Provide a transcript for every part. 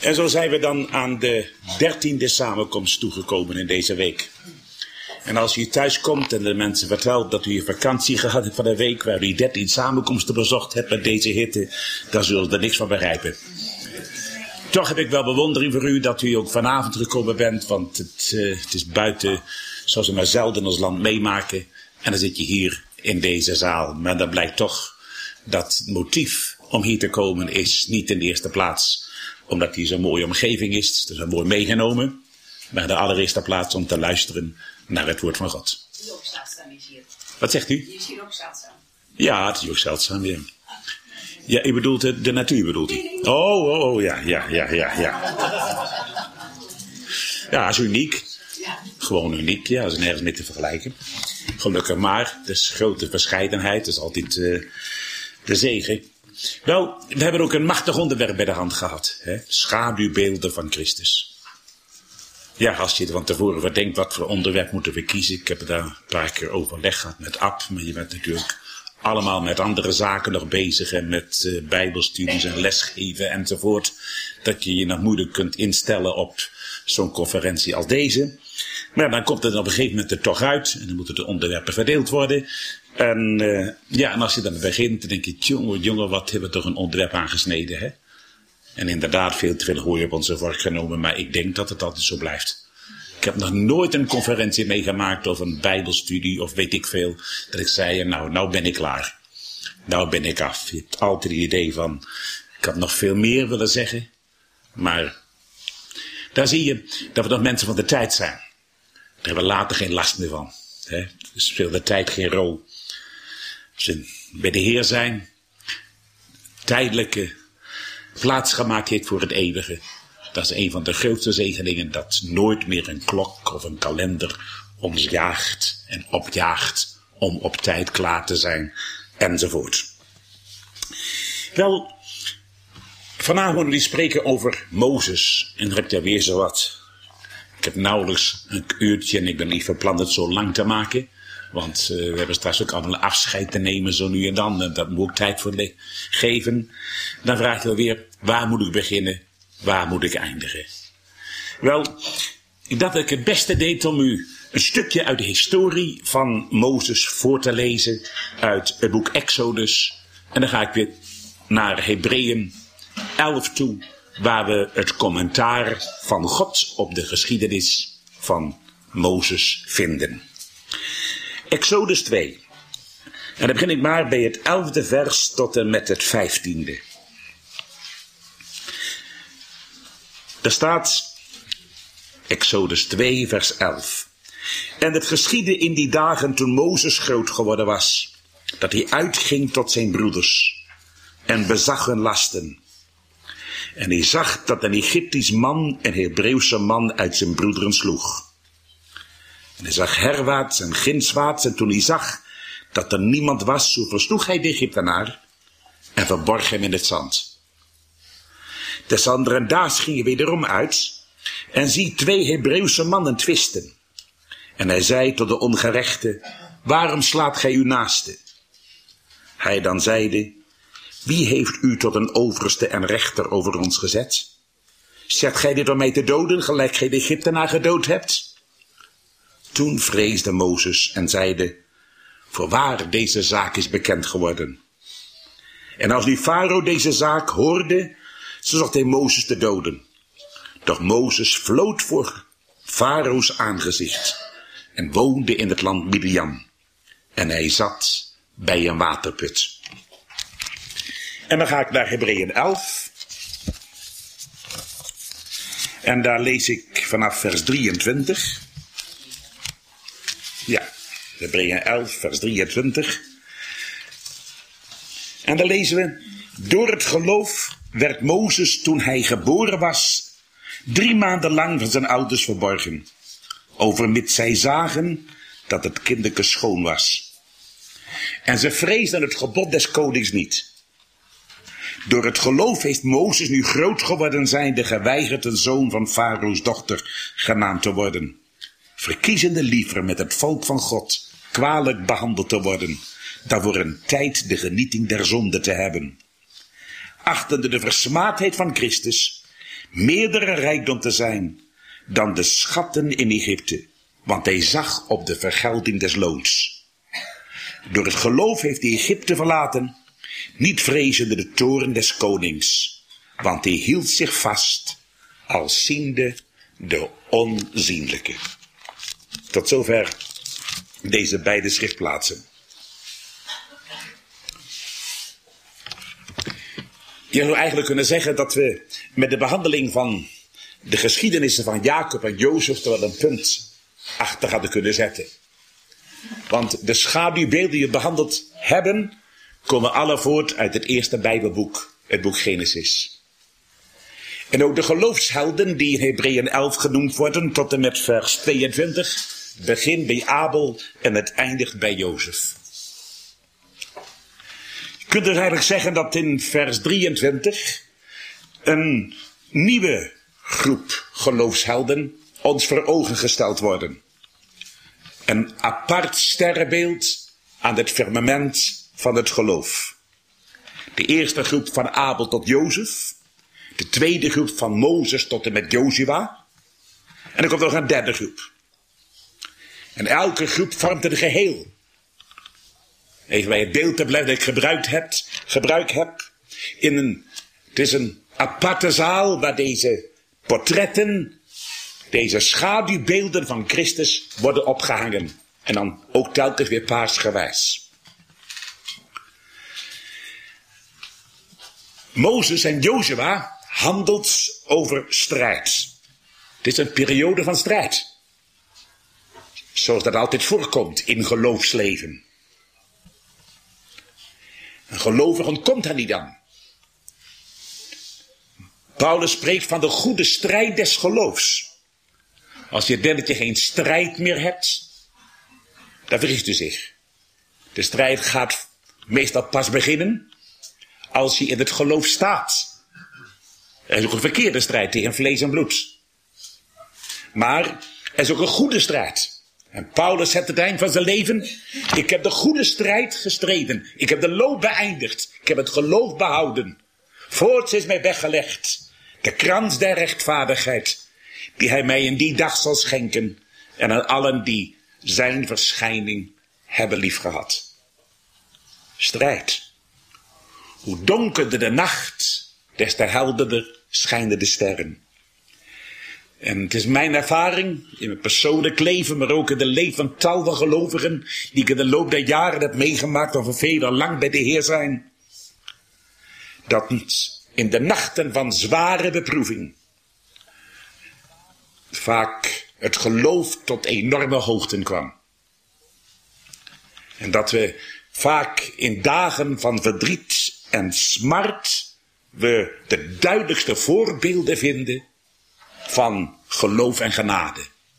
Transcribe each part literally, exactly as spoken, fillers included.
En zo zijn we dan aan de dertiende samenkomst toegekomen in deze week. En als u thuis komt en de mensen vertelt dat u een vakantie gehad hebt van een week, waar u dertien samenkomsten bezocht hebt met deze hitte, dan zullen ze er niks van begrijpen. Toch heb ik wel bewondering voor u dat u ook vanavond gekomen bent, want het, uh, het is buiten, zoals we maar zelden ons land meemaken. En dan zit je hier in deze zaal. Maar dan blijkt toch dat het motief om hier te komen is niet in de eerste plaats omdat hier zo'n mooie omgeving is, het is zo mooi meegenomen, maar in de allereerste plaats om te luisteren naar het woord van God. Het is ook zeldzaam is hier. Wat zegt u? Het is hier ook zeldzaam. Ja, het is ook zeldzaam, ja. Ja, u bedoelt de, de natuur, bedoelt u? Oh, oh, oh, ja, ja, ja, ja, ja. Ja, is uniek. Gewoon uniek, ja, dat is nergens mee te vergelijken. Gelukkig maar, dus grote verscheidenheid, is altijd uh, de zegen. Wel, we hebben ook een machtig onderwerp bij de hand gehad. Hè? Schaduwbeelden van Christus. Ja, als je er van tevoren verdenkt wat voor onderwerp moeten we kiezen. Ik heb er daar een paar keer overleg gehad met Ab, maar je bent natuurlijk allemaal met andere zaken nog bezig en met uh, bijbelstudies en lesgeven enzovoort. Dat je je nog moeilijk kunt instellen op zo'n conferentie als deze. Maar dan komt het op een gegeven moment er toch uit en dan moeten de onderwerpen verdeeld worden. En uh, ja, en als je dan begint, dan denk je, jongen, jongen, wat hebben we toch een onderwerp aangesneden, hè? En inderdaad, veel te veel hooi op onze vork genomen, maar ik denk dat het altijd zo blijft. Ik heb nog nooit een conferentie meegemaakt of een bijbelstudie of weet ik veel, dat ik zei, nou, nou ben ik klaar. Nou ben ik af. Je hebt altijd het idee van, ik had nog veel meer willen zeggen, maar daar zie je dat we nog mensen van de tijd zijn. Daar hebben we later geen last meer van. Hè? Dus speelt de tijd geen rol. Als we bij de Heer zijn, tijdelijke plaats gemaakt heeft voor het eeuwige. Dat is een van de grootste zegeningen, dat nooit meer een klok of een kalender ons jaagt en opjaagt om op tijd klaar te zijn, enzovoort. Wel, vanavond willen we spreken over Mozes. En dan heb ik daar weer zo wat. Ik heb nauwelijks een uurtje en ik ben niet van plan het zo lang te maken. Want uh, we hebben straks ook allemaal afscheid te nemen zo nu en dan. En dat moet ook tijd voor de geven. Dan vraag je wel weer, waar moet ik beginnen? Waar moet ik eindigen? Wel, ik dacht dat ik het beste deed om u een stukje uit de historie van Mozes voor te lezen. Uit het boek Exodus. En dan ga ik weer naar Hebreeën elf toe. Waar we het commentaar van God op de geschiedenis van Mozes vinden. Exodus twee. En dan begin ik maar bij het elfde vers tot en met het vijftiende. Daar staat Exodus twee vers elf. En het geschiedde in die dagen toen Mozes groot geworden was, dat hij uitging tot zijn broeders en bezag hun lasten. En hij zag dat een Egyptisch man een Hebreeuwse man uit zijn broederen sloeg. En hij zag herwaarts en gindswaarts, en toen hij zag dat er niemand was, zo versloeg hij de Egyptenaar en verborg hem in het zand. Des anderen daags ging hij wederom uit en zie twee Hebreeuwse mannen twisten. En hij zei tot de ongerechte, waarom slaat gij uw naaste? Hij dan zeide, wie heeft u tot een overste en rechter over ons gezet? Zegt gij dit om mij te doden, gelijk gij de Egyptenaar gedood hebt? Toen vreesde Mozes en zeide, voorwaar deze zaak is bekend geworden. En als nu Farao deze zaak hoorde, zo zocht hij Mozes te doden. Doch Mozes vlood voor Farao's aangezicht en woonde in het land Midian. En hij zat bij een waterput. En dan ga ik naar Hebreeën elf. En daar lees ik vanaf vers drieëntwintig. Ja, Hebreeën elf, vers drieëntwintig. En daar lezen we, door het geloof werd Mozes toen hij geboren was, drie maanden lang van zijn ouders verborgen, overmits zij zagen dat het kinderke schoon was. En ze vreesden het gebod des konings niet. Door het geloof heeft Mozes nu groot geworden zijnde geweigerd een zoon van Farao's dochter genaamd te worden, verkiezende liever met het volk van God kwalijk behandeld te worden, dan voor een tijd de genieting der zonde te hebben. Achtende de versmaadheid van Christus, meerdere rijkdom te zijn dan de schatten in Egypte, want hij zag op de vergelding des loons. Door het geloof heeft hij Egypte verlaten, niet vrezende de toorn des konings, want hij hield zich vast als ziende de onzienlijke. Tot zover deze beide schriftplaatsen. Je zou eigenlijk kunnen zeggen dat we met de behandeling van de geschiedenissen van Jacob en Jozef er wel een punt achter hadden kunnen zetten. Want de schaduwbeelden die we behandeld hebben, komen alle voort uit het eerste Bijbelboek, het boek Genesis. En ook de geloofshelden die in Hebreeën elf genoemd worden tot en met vers tweeëntwintig, begint bij Abel en het eindigt bij Jozef. Je kunt dus eigenlijk zeggen dat in vers drieëntwintig een nieuwe groep geloofshelden ons voor ogen gesteld worden. Een apart sterrenbeeld aan het firmament van het geloof. De eerste groep van Abel tot Jozef. De tweede groep van Mozes tot en met Jozua. En er komt nog een derde groep. En elke groep vormt een geheel. Even bij het beeld te blijven dat ik gebruikt heb, gebruik heb. In een, het is een aparte zaal waar deze portretten, deze schaduwbeelden van Christus worden opgehangen. En dan ook telkens weer paarsgewijs. Mozes en Jozua handelt over strijd. Het is een periode van strijd. Zoals dat altijd voorkomt in geloofsleven. Een gelovige ontkomt daar niet aan. Paulus spreekt van de goede strijd des geloofs. Als je denkt dat je geen strijd meer hebt, dan vergist u zich. De strijd gaat meestal pas beginnen als je in het geloof staat. Er is ook een verkeerde strijd tegen vlees en bloed. Maar er is ook een goede strijd. En Paulus zegt het eind van zijn leven: ik heb de goede strijd gestreden. Ik heb de loop beëindigd. Ik heb het geloof behouden. Voorts is mij weggelegd de krans der rechtvaardigheid, die hij mij in die dag zal schenken, en aan allen die zijn verschijning hebben liefgehad. Strijd. Hoe donkerder de nacht, des te helderder schijnen de sterren. En het is mijn ervaring, in mijn persoonlijk leven, maar ook in de leven van tal van gelovigen, die ik in de loop der jaren heb meegemaakt, of vele al lang bij de Heer zijn, dat in de nachten van zware beproeving vaak het geloof tot enorme hoogten kwam. En dat we vaak in dagen van verdriet en smart we de duidelijkste voorbeelden vinden van geloof en genade.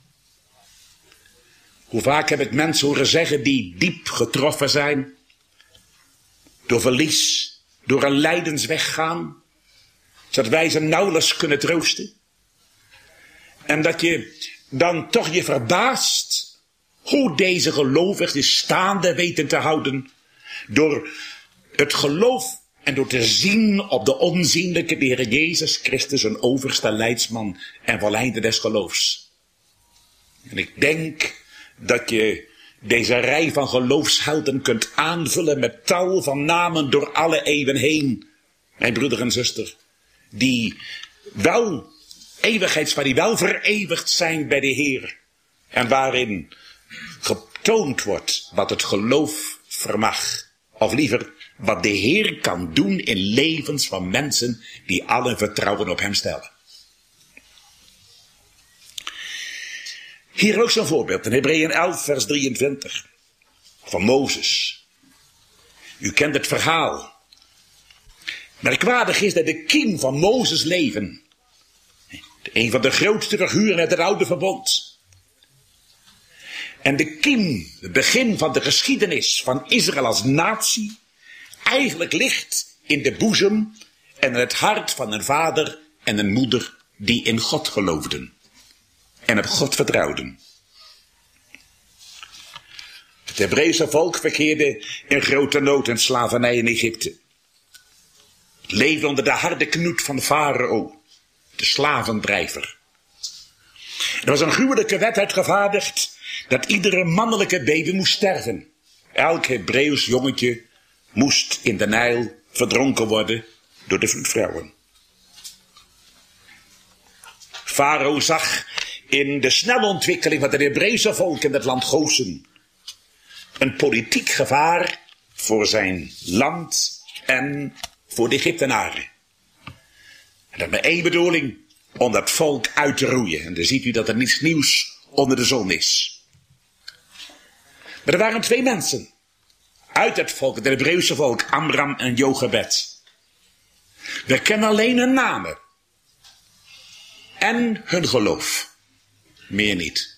Hoe vaak heb ik mensen horen zeggen die diep getroffen zijn door verlies, door een lijdensweg gaan, zodat wij ze nauwelijks kunnen troosten. En dat je dan toch je verbaast hoe deze gelovigen zich staande weten te houden door het geloof en door te zien op de onzienlijke de Heer Jezus Christus, een overste leidsman en volleinder des geloofs. En ik denk dat je deze rij van geloofshelden kunt aanvullen met tal van namen door alle eeuwen heen. Mijn broeder en zuster, die wel eeuwigheids, die wel vereeuwigd zijn bij de Heer. En waarin getoond wordt wat het geloof vermag. Of liever, wat de Heer kan doen in levens van mensen die alle vertrouwen op hem stellen. Hier ook zo'n voorbeeld in Hebreeën elf vers drieëntwintig van Mozes. U kent het verhaal. Merkwaardig is dat de kiem van Mozes leven, een van de grootste figuren uit het oude verbond, en de kiem, het begin van de geschiedenis van Israël als natie, eigenlijk ligt in de boezem en in het hart van een vader en een moeder die in God geloofden en op God vertrouwden. Het Hebreeuwse volk verkeerde in grote nood en slavernij in Egypte. Het leefde onder de harde knoet van Farao. de slavendrijver. Er was een gruwelijke wet uitgevaardigd dat iedere mannelijke baby moest sterven. Elk Hebreeuws jongetje moest in de Nijl verdronken worden door de vloedvrouwen. Farao zag in de snelle ontwikkeling van het Hebreeuwse volk in het land Gozen een politiek gevaar voor zijn land en voor de Egyptenaren. En dat met één bedoeling, om dat volk uit te roeien. En dan ziet u dat er niets nieuws onder de zon is. Maar er waren twee mensen uit het volk, het Hebreeuwse volk, Amram en Jochebed. We kennen alleen hun namen en hun geloof, meer niet.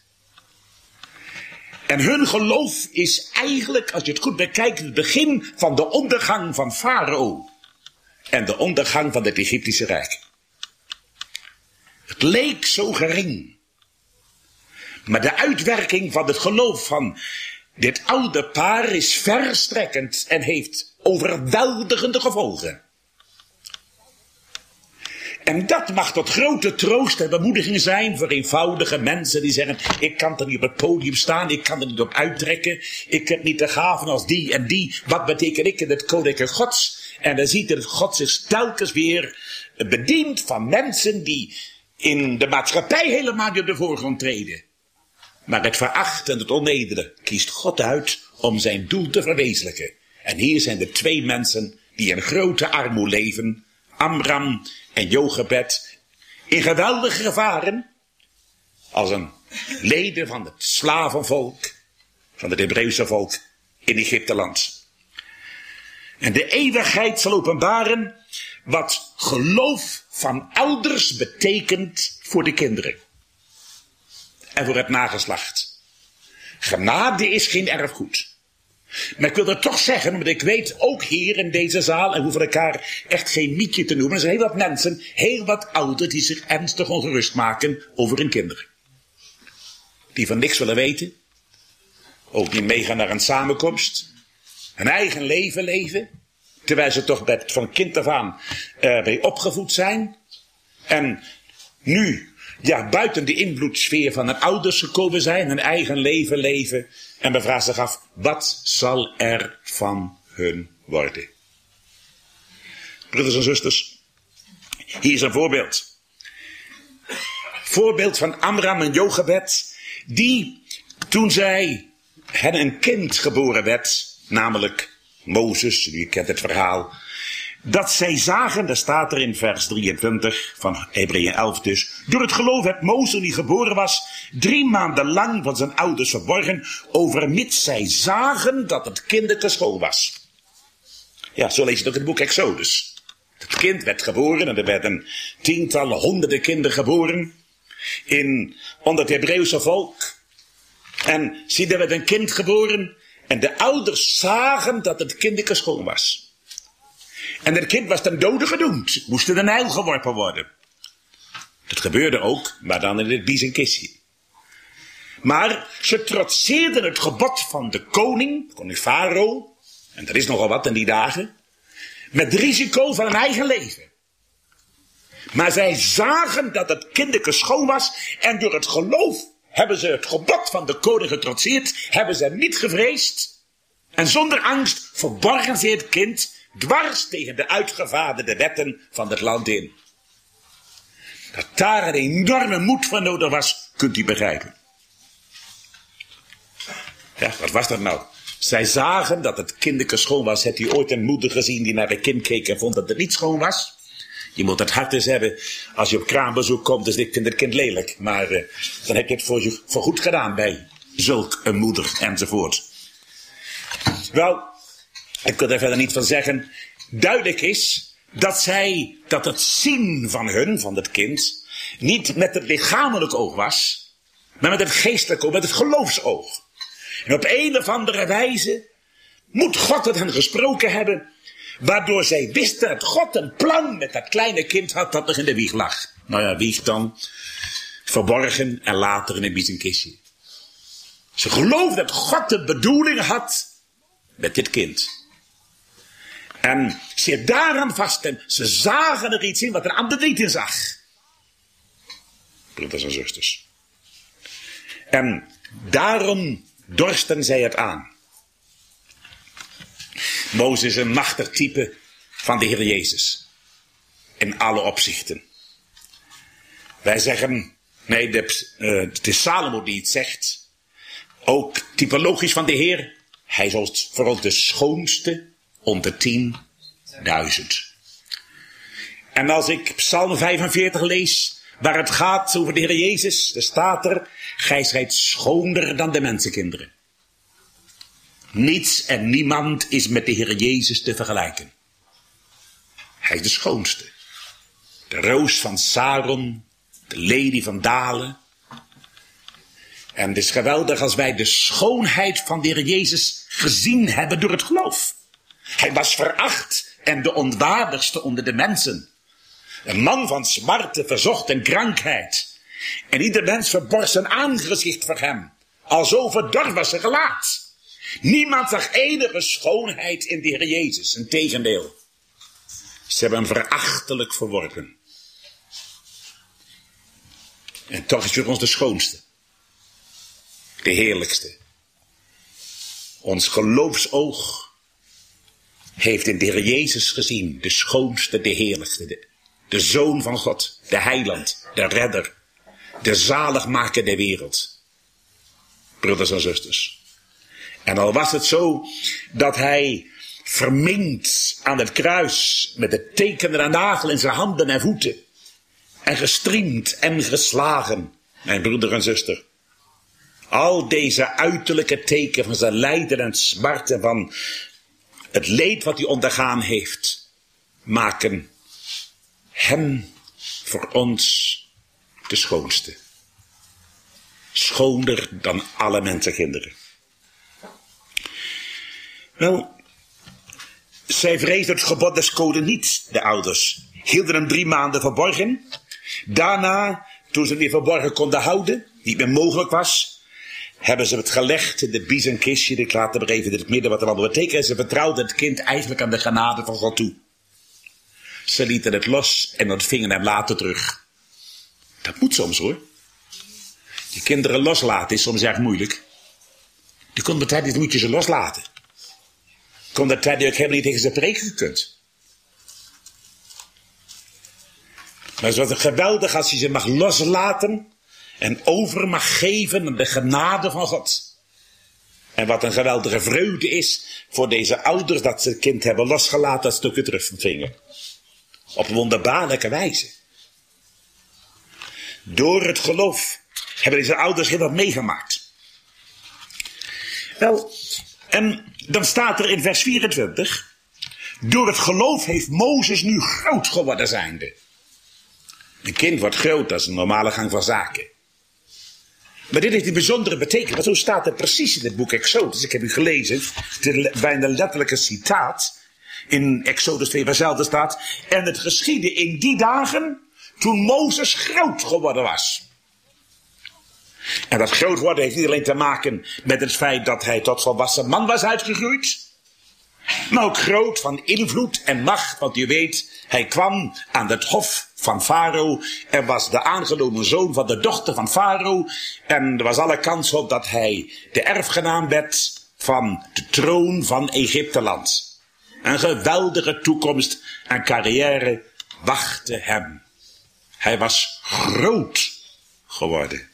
En hun geloof is eigenlijk, als je het goed bekijkt, het begin van de ondergang van Farao en de ondergang van het Egyptische Rijk. Het leek zo gering, maar de uitwerking van het geloof van dit oude paar is verstrekkend en heeft overweldigende gevolgen. En dat mag tot grote troost en bemoediging zijn voor eenvoudige mensen die zeggen, ik kan er niet op het podium staan, ik kan er niet op uittrekken, ik heb niet de gaven als die en die, wat beteken ik in het koninkrijk Gods? En dan ziet er dat God zich telkens weer bedient van mensen die in de maatschappij helemaal niet op de voorgrond treden. Maar het veracht en het onnederen kiest God uit om zijn doel te verwezenlijken. En hier zijn de twee mensen die in grote armoede leven, Amram en Jochebed, in geweldige gevaren, als een leden van het slavenvolk, van het Hebreeuwse volk in Egypteland. En de eeuwigheid zal openbaren wat geloof van ouders betekent voor de kinderen. En voor het nageslacht. Genade is geen erfgoed. Maar ik wil dat toch zeggen, omdat ik weet, ook hier in deze zaal, en we hoeven elkaar echt geen mietje te noemen, er zijn heel wat mensen, heel wat ouderen, die zich ernstig ongerust maken over hun kinderen. Die van niks willen weten. Ook niet meegaan naar een samenkomst. Hun eigen leven leven. Terwijl ze toch met, van kind af aan erbij opgevoed zijn. En nu, ja, buiten de invloedssfeer van hun ouders gekomen zijn, hun eigen leven leven. En men vraagt zich af, wat zal er van hun worden? Broeders en zusters, hier is een voorbeeld. Voorbeeld van Amram en Jochebed, die toen zij hen een kind geboren werd, namelijk Mozes, u kent het verhaal, dat zij zagen, daar staat er in vers drieëntwintig van Hebreeën elf dus, door het geloof heeft Mozes die geboren was, drie maanden lang van zijn ouders verborgen, overmits zij zagen dat het kinderke school was. Ja, zo lees je het ook in het boek Exodus. Het kind werd geboren en er werden tientallen, honderden kinderen geboren in, onder het Hebreeuwse volk. En zie, er werd een kind geboren en de ouders zagen dat het kinderke schoon was. En het kind was ten dode gedoemd, moest in de Nijl geworpen worden. Dat gebeurde ook, maar dan in het biezenkistje. Maar ze trotseerden het gebod van de koning, koning Farao, en er is nogal wat in die dagen, met risico van hun eigen leven. Maar zij zagen dat het kinderke schoon was en door het geloof hebben ze het gebod van de koning getrotseerd, hebben ze niet gevreesd. En zonder angst verborgen ze het kind dwars tegen de uitgevaardigde wetten van het land in. Dat daar een enorme moed van nodig was, kunt u begrijpen. Ja, wat was dat nou? Zij zagen dat het kinderke schoon was. Hebt u ooit een moeder gezien die naar een kind keek en vond dat het niet schoon was? Je moet het hart eens hebben. Als je op kraambezoek komt, is dit kind lelijk. Maar uh, dan heb je het voor, je, voor goed gedaan bij zulk een moeder enzovoort. Wel, ik wil er verder niet van zeggen. Duidelijk is dat zij, dat het zien van hun, van het kind, niet met het lichamelijk oog was, maar met het geestelijke oog, met het geloofsoog. En op een of andere wijze moet God het hen gesproken hebben, waardoor zij wisten dat God een plan met dat kleine kind had dat nog in de wieg lag. Nou ja, wieg dan, verborgen en later in een biezenkistje. Ze geloofden dat God de bedoeling had met dit kind. En ze daaraan vast en ze zagen er iets in wat een ander niet in zag. broeders en zusters. En daarom dorsten zij het aan. Mozes is een machtig type van de Heer Jezus. In alle opzichten. Wij zeggen, nee, de, uh, het is Salomo die het zegt. Ook typologisch van de Heer. Hij is voor ons de schoonste onder tienduizend. En als ik Psalm vijfenveertig lees, waar het gaat over de Heer Jezus, dan staat er, gij zijt schooner dan de mensenkinderen. Niets en niemand is met de Heer Jezus te vergelijken. Hij is de schoonste. De roos van Saron, de lelie van Dalen. En het is geweldig als wij de schoonheid van de Heer Jezus gezien hebben door het geloof. Hij was veracht en de onwaardigste onder de mensen. Een man van smarte, verzocht en krankheid. En ieder mens verborg zijn aangezicht voor hem. Alzo verdorven was zijn gelaat. Niemand zag enige schoonheid in de Heer Jezus. Integendeel. Ze hebben hem verachtelijk verworpen. En toch is hij voor ons de schoonste. De heerlijkste. Ons geloofsoog heeft in de Heer Jezus gezien. De schoonste, de heerlijkste. De, de Zoon van God. De heiland. De redder. De zaligmaker der wereld. Broeders en zusters. En al was het zo dat hij verminkt aan het kruis met het teken en nagel in zijn handen en voeten. En gestriemd en geslagen. Mijn broeder en zuster. Al deze uiterlijke teken van zijn lijden en smart en van het leed wat hij ondergaan heeft, maken hem voor ons de schoonste. Schoner dan alle mensenkinderen. Wel, zij vreesden het gebod des koningen niet, de ouders. Hielden hem drie maanden verborgen. Daarna, toen ze hem weer verborgen konden houden, niet meer mogelijk was, hebben ze het gelegd in de biezenkistje. Ik laat er even in het midden wat er allemaal betekent. Ze vertrouwden het kind eigenlijk aan de genade van God toe. Ze lieten het los en ontvingen hem later terug. Dat moet soms hoor. Die kinderen loslaten is soms erg moeilijk. Die kon de tijd niet, moet je ze loslaten. Kon de tijd ook helemaal niet tegen ze preken gekund. Maar het is geweldig als je ze mag loslaten en over mag geven aan de genade van God. En wat een geweldige vreugde is voor deze ouders dat ze het kind hebben losgelaten, dat stukje terug ontvingen. Op een wonderbaarlijke wijze. Door het geloof hebben deze ouders heel wat meegemaakt. Wel, en dan staat er in vers vierentwintig. Door het geloof heeft Mozes nu groot geworden zijnde. Een kind wordt groot, dat is een normale gang van zaken. Maar dit heeft een bijzondere betekenis. Want zo staat het precies in het boek Exodus. Ik heb u gelezen. Het is bijna een letterlijke citaat. In Exodus twee waar hetzelfde staat. En het geschiedde in die dagen toen Mozes groot geworden was. En dat groot worden heeft niet alleen te maken met het feit dat hij tot volwassen man was uitgegroeid. Maar ook groot van invloed en macht. Want u weet, hij kwam aan het hof van Farao. En was de aangenomen zoon van de dochter van Farao. En er was alle kans op dat hij de erfgenaam werd van de troon van Egypteland. Een geweldige toekomst en carrière wachtte hem. Hij was groot geworden.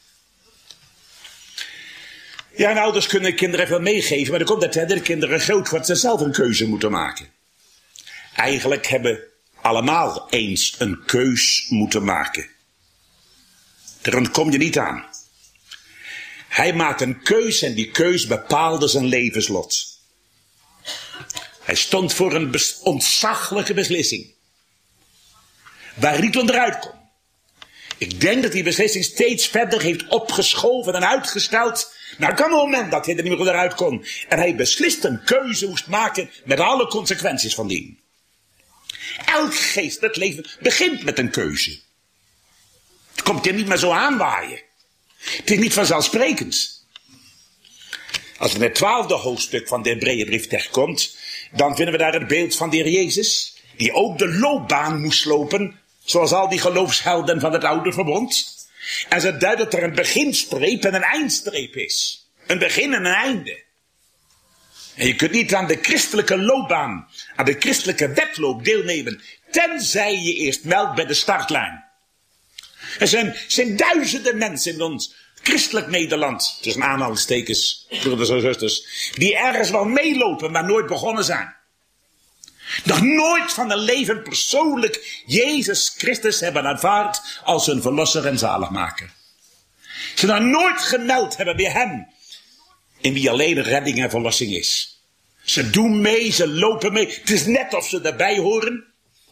Ja, en ouders kunnen kinderen even meegeven, maar er komt de tijd dat de kinderen groot worden, ze zelf een keuze moeten maken. Eigenlijk hebben allemaal eens een keus moeten maken. Daar ontkom je niet aan. Hij maakte een keus en die keus bepaalde zijn levenslot. Hij stond voor een bes- ontzaglijke beslissing. Waar hij niet onderuit kon. Ik denk dat die beslissing steeds verder heeft opgeschoven en uitgesteld. Maar er kwam een moment dat hij er niet meer onderuit kon. En hij beslist een keuze moest maken met alle consequenties van dien. Elk geestelijk leven begint met een keuze. Het komt je niet meer zo aanwaaien. Het is niet vanzelfsprekend. Als we in het twaalfde hoofdstuk van de Hebreeënbrief terechtkomt, dan vinden we daar het beeld van de Heer Jezus, die ook de loopbaan moest lopen, zoals al die geloofshelden van het oude verbond. En ze duidt dat er een beginstreep en een eindstreep is. Een begin en een einde. En je kunt niet aan de christelijke loopbaan, aan de christelijke wedloop deelnemen, tenzij je eerst meldt bij de startlijn. Er zijn, zijn duizenden mensen in ons christelijk Nederland, tussen aanhalingstekens, broeders en zusters, die ergens wel meelopen, maar nooit begonnen zijn. Nog nooit van hun leven persoonlijk Jezus Christus hebben aanvaard als hun verlosser en zaligmaker. Ze nog nooit gemeld hebben bij hem, in wie alleen redding en verlossing is. Ze doen mee, ze lopen mee. Het is net of ze erbij horen.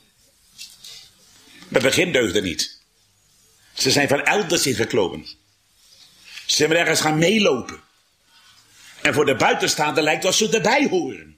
Maar begin deugde niet. Ze zijn van elders ingeklomen. Ze zijn ergens gaan meelopen. En voor de buitenstaande lijkt het of ze erbij horen.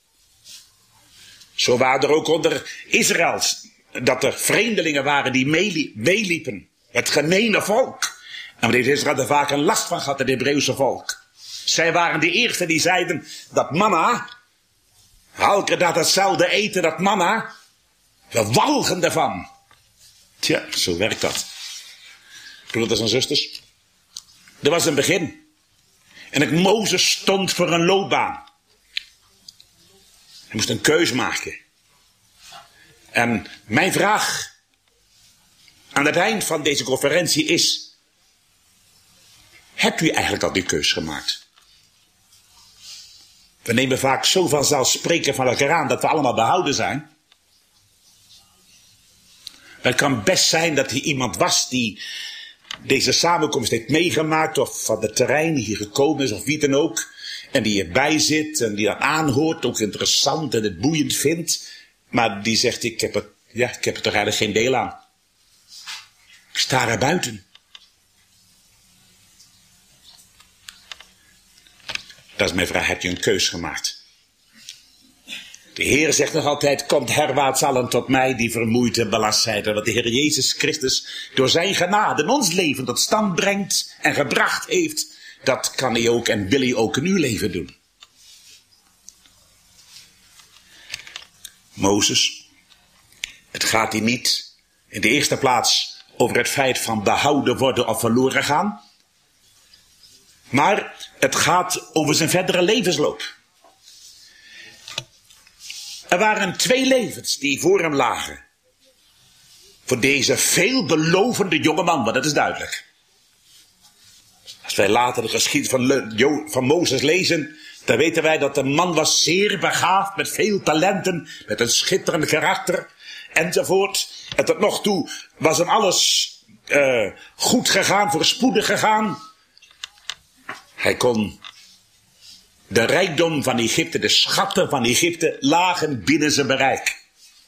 Zo waren er ook onder Israëls, dat er vreemdelingen waren die meeliepen. Het gemene volk. En wat heeft Israël er vaak een last van gehad, het Hebreeuwse volk. Zij waren de eerste die zeiden dat manna, elke dag hetzelfde eten, dat manna, we walgen ervan. Tja, zo werkt dat. Broeders en zusters, er was een begin. En het Mozes stond voor een loopbaan. Hij moest een keus maken. En mijn vraag aan het eind van deze conferentie is, hebt u eigenlijk al die keus gemaakt? We nemen vaak zo vanzelfsprekend van elkaar aan dat we allemaal behouden zijn. Het kan best zijn dat er iemand was die deze samenkomst heeft meegemaakt, of van het terrein hier gekomen is, of wie dan ook, en die erbij zit en die dat aanhoort, ook interessant en het boeiend vindt, maar die zegt, ik heb, het, ja, ik heb er toch eigenlijk geen deel aan. Ik sta er buiten. Dat is mijn vraag, heb je een keus gemaakt? De Heer zegt nog altijd, komt herwaarts allen tot mij die vermoeid en belast zijn. En wat de Heer Jezus Christus door zijn genade in ons leven tot stand brengt en gebracht heeft, dat kan hij ook en wil hij ook in uw leven doen. Mozes, het gaat hier niet in de eerste plaats over het feit van behouden worden of verloren gaan. Maar het gaat over zijn verdere levensloop. Er waren twee levens die voor hem lagen. Voor deze veelbelovende jongeman, maar dat is duidelijk. Als wij later de geschiedenis van, van Mozes lezen, dan weten wij dat de man was zeer begaafd, met veel talenten, met een schitterend karakter, enzovoort. En tot nog toe was hem alles uh, goed gegaan, voorspoedig gegaan. Hij kon de rijkdom van Egypte, de schatten van Egypte, lagen binnen zijn bereik.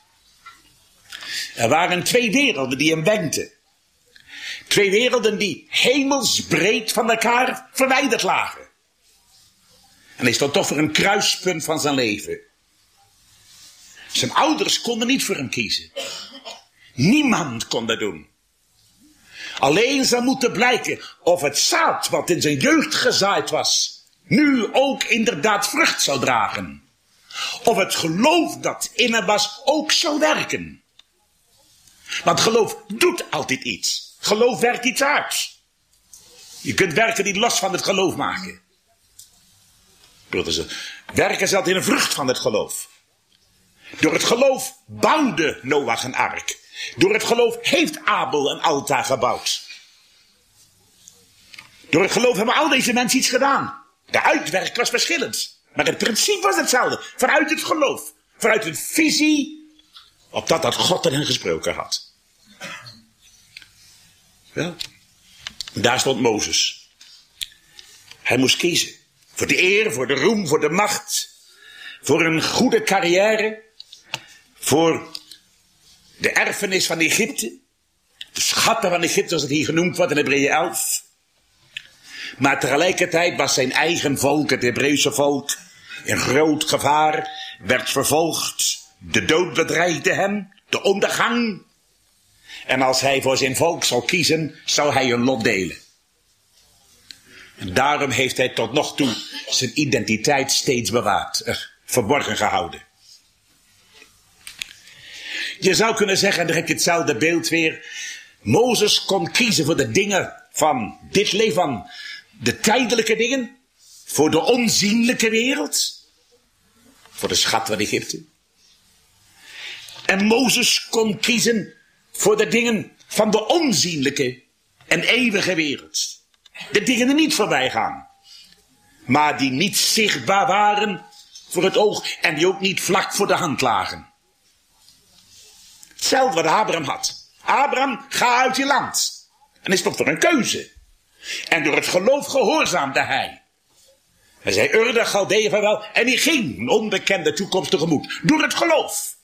Er waren twee werelden die hem wenkten. Twee werelden die hemelsbreed van elkaar verwijderd lagen. En hij stond toch voor een kruispunt van zijn leven. Zijn ouders konden niet voor hem kiezen. Niemand kon dat doen. Alleen zou moeten blijken of het zaad wat in zijn jeugd gezaaid was, nu ook inderdaad vrucht zou dragen. Of het geloof dat in hem was ook zou werken. Want geloof doet altijd iets. Geloof werkt iets uit. Je kunt werken niet los van het geloof maken. Werken zat in een vrucht van het geloof. Door het geloof bouwde Noach een ark. Door het geloof heeft Abel een altaar gebouwd. Door het geloof hebben al deze mensen iets gedaan. De uitwerking was verschillend. Maar het principe was hetzelfde. Vanuit het geloof. Vanuit een visie. Opdat dat God tot hen gesproken had. Ja. Daar stond Mozes. Hij moest kiezen. Voor de eer, voor de roem, voor de macht. Voor een goede carrière. Voor de erfenis van Egypte. De schatten van Egypte, zoals het hier genoemd wordt in Hebreeën elf. Maar tegelijkertijd was zijn eigen volk, het Hebreeuwse volk, in groot gevaar, werd vervolgd. De dood bedreigde hem, de ondergang. En als hij voor zijn volk zou kiezen, zou hij een lot delen. En daarom heeft hij tot nog toe zijn identiteit steeds bewaard, eh, verborgen gehouden. Je zou kunnen zeggen, en dan heb je hetzelfde beeld weer, Mozes kon kiezen voor de dingen van dit leven, van de tijdelijke dingen, voor de onzienlijke wereld, voor de schat van Egypte. En Mozes kon kiezen voor de dingen van de onzienlijke en eeuwige wereld. De dingen die niet voorbij gaan, maar die niet zichtbaar waren voor het oog en die ook niet vlak voor de hand lagen. Hetzelfde wat Abraham had. Abraham, ga uit je land. En is toch voor een keuze. En door het geloof gehoorzaamde hij. Hij zei, Ur de Galdeeën vaarwel. En die ging een onbekende toekomst tegemoet. Door het geloof.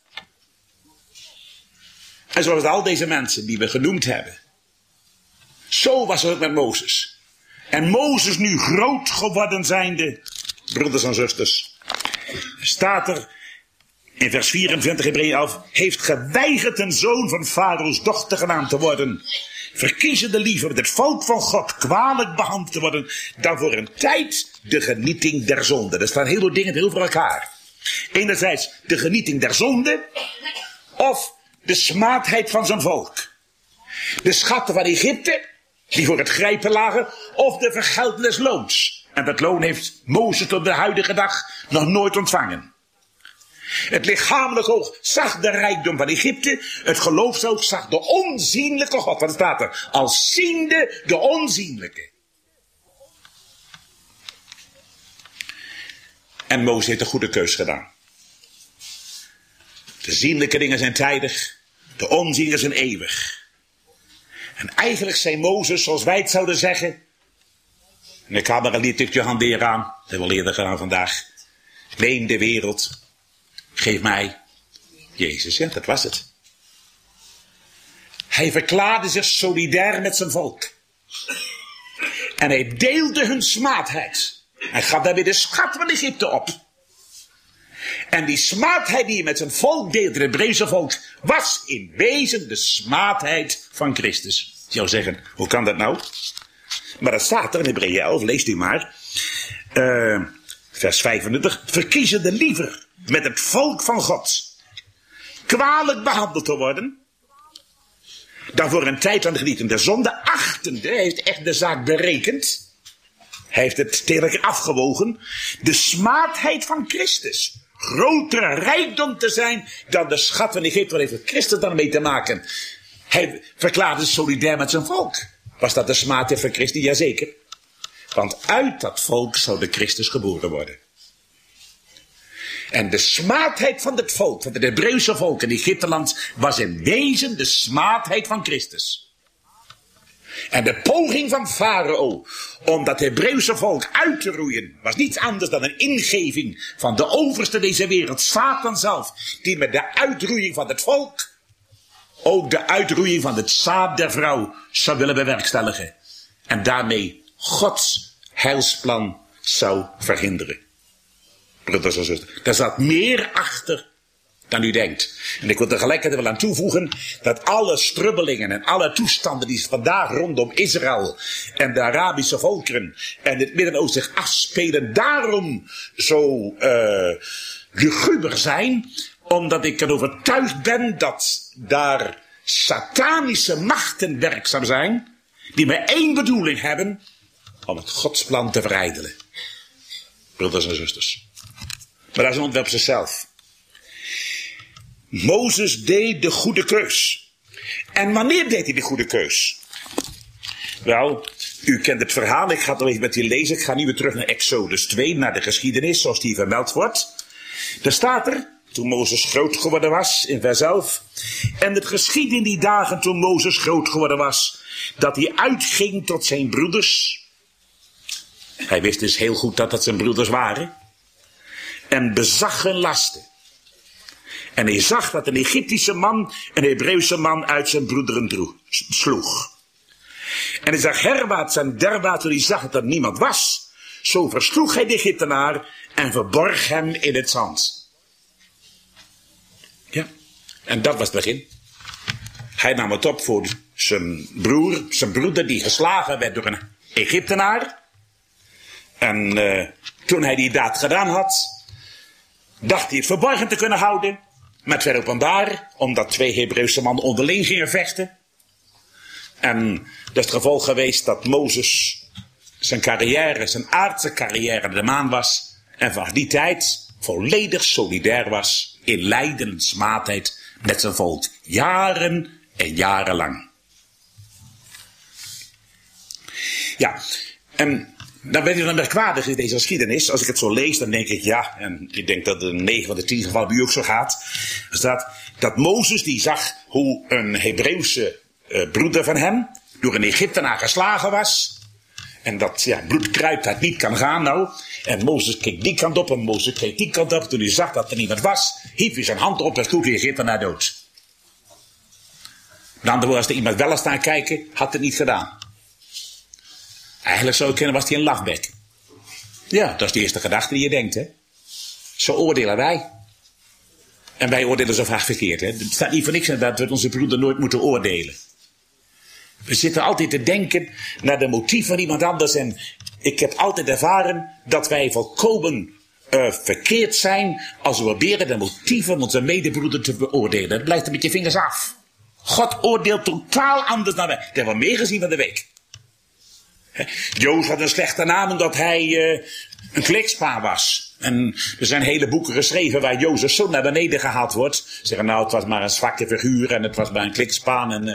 En zoals al deze mensen die we genoemd hebben. Zo was het ook met Mozes. En Mozes nu groot geworden zijnde, broeders en zusters, staat er in vers vierentwintig Hebreeën elf, heeft geweigerd een zoon van Farao's dochter genaamd te worden. Verkiezen de liever met het volk van God kwalijk behandeld te worden, dan voor een tijd de genieting der zonde. Er staan heel veel dingen heel voor elkaar. Enerzijds de genieting der zonde, of de smaadheid van zijn volk. De schatten van Egypte, die voor het grijpen lagen, of de vergelding des loons. En dat loon heeft Mozes tot de huidige dag nog nooit ontvangen. Het lichamelijk oog zag de rijkdom van Egypte, het geloofsoog zag de onzienlijke God. Wat staat er? Als ziende de onzienlijke. En Mozes heeft een goede keus gedaan. De zienlijke dingen zijn tijdig, de onzienlijke zijn eeuwig. En eigenlijk zei Mozes, zoals wij het zouden zeggen, en ik haal er een liedje handeer aan, dat hebben we al eerder gedaan vandaag. Neem de wereld, geef mij Jezus. Ja, dat was het. Hij verklaarde zich solidair met zijn volk. En hij deelde hun smaadheid. Hij gaf daarmee de schat van Egypte op. En die smaadheid die hij met zijn volk deelde, het Hebreeuwse volk, was in wezen de smaadheid van Christus. Je zou zeggen, hoe kan dat nou? Maar dat staat er in Hebreeën elf, leest u maar. Uh, vers vijfentwintig. Verkiezen de liever met het volk van God kwalijk behandeld te worden, dan voor een tijd aan de genieten der zonde achtende, hij heeft echt de zaak berekend. Hij heeft het tegen afgewogen. De smaadheid van Christus. Grotere rijkdom te zijn dan de schat van Egypte. Wat heeft Christus dan mee te maken? Hij verklaarde solidair met zijn volk. Was dat de smaadheid van Christus? Jazeker. Want uit dat volk zou de Christus geboren worden. En de smaadheid van het volk, van het Hebreeuwse volk in Egypteland, was in wezen de smaadheid van Christus. En de poging van Farao om dat Hebreeuwse volk uit te roeien was niets anders dan een ingeving van de overste deze wereld, Satan zelf, die met de uitroeiing van het volk ook de uitroeiing van het zaad der vrouw zou willen bewerkstelligen. En daarmee Gods heilsplan zou verhinderen. Broeders en zusters, daar zat meer achter dan u denkt. En ik wil tegelijkertijd wel aan toevoegen dat alle strubbelingen en alle toestanden die vandaag rondom Israël en de Arabische volkeren en het Midden-Oosten zich afspelen, daarom zo uh, luguber zijn, omdat ik er overtuigd ben dat daar satanische machten werkzaam zijn, die maar één bedoeling hebben, om het Godsplan te verijdelen. Broeders en zusters. Maar dat is een onderwerp op zichzelf. Mozes deed de goede keus. En wanneer deed hij de goede keus? Wel, u kent het verhaal, ik ga het nog even met u lezen. Ik ga nu weer terug naar Exodus twee, naar de geschiedenis zoals die vermeld wordt. Daar staat er, toen Mozes groot geworden was, in vers elf. En het geschiedde in die dagen toen Mozes groot geworden was, dat hij uitging tot zijn broeders. Hij wist dus heel goed dat dat zijn broeders waren. En bezag hun lasten. En hij zag dat een Egyptische man een Hebreeuwse man uit zijn broederen droeg, sloeg. En hij zag herwaarts en derwaarts, toen hij zag dat er niemand was. Zo versloeg hij de Egyptenaar en verborg hem in het zand. Ja, en dat was het begin. Hij nam het op voor zijn broer, zijn broeder die geslagen werd door een Egyptenaar. En uh, toen hij die daad gedaan had, dacht hij het verborgen te kunnen houden. Maar het werd openbaar, omdat twee Hebreeuwse mannen onderling gingen vechten. En dat is het gevolg geweest dat Mozes zijn carrière, zijn aardse carrière de maan was. En vanaf die tijd volledig solidair was in lijden en smaadheid met zijn volk. Jaren en jarenlang. Ja, en dan ben je dan merkwaardig in deze geschiedenis. Als ik het zo lees, dan denk ik, ja, en ik denk dat in negen van de tien gevallen bij u ook zo gaat. Er staat dat Mozes die zag hoe een Hebreeuwse uh, broeder van hem door een Egyptenaar geslagen was. En dat, ja, bloedkruid dat niet kan gaan nou. En Mozes keek die kant op en Mozes keek die kant op. Toen hij zag dat er niemand was, hief hij zijn hand op en sloeg die Egyptenaar dood. Met andere woorden, als er iemand wel eens staan kijken, had het niet gedaan. Eigenlijk zou ik kennen, was hij een lafbek. Ja, dat is de eerste gedachte die je denkt, hè. Zo oordelen wij. En wij oordelen zo vaak verkeerd, hè. Het staat niet voor niks dat we onze broeder nooit moeten oordelen. We zitten altijd te denken naar de motieven van iemand anders. En ik heb altijd ervaren dat wij volkomen uh, verkeerd zijn als we proberen de motieven van onze medebroeder te beoordelen. Dat blijft er met je vingers af. God oordeelt totaal anders dan wij. Dat hebben we meer gezien van de week. Jozef had een slechte naam omdat hij uh, een klikspaan was. En er zijn hele boeken geschreven waar Jozef zo naar beneden gehaald wordt. Zeggen nou, het was maar een zwakke figuur en het was maar een klikspaan. En, uh...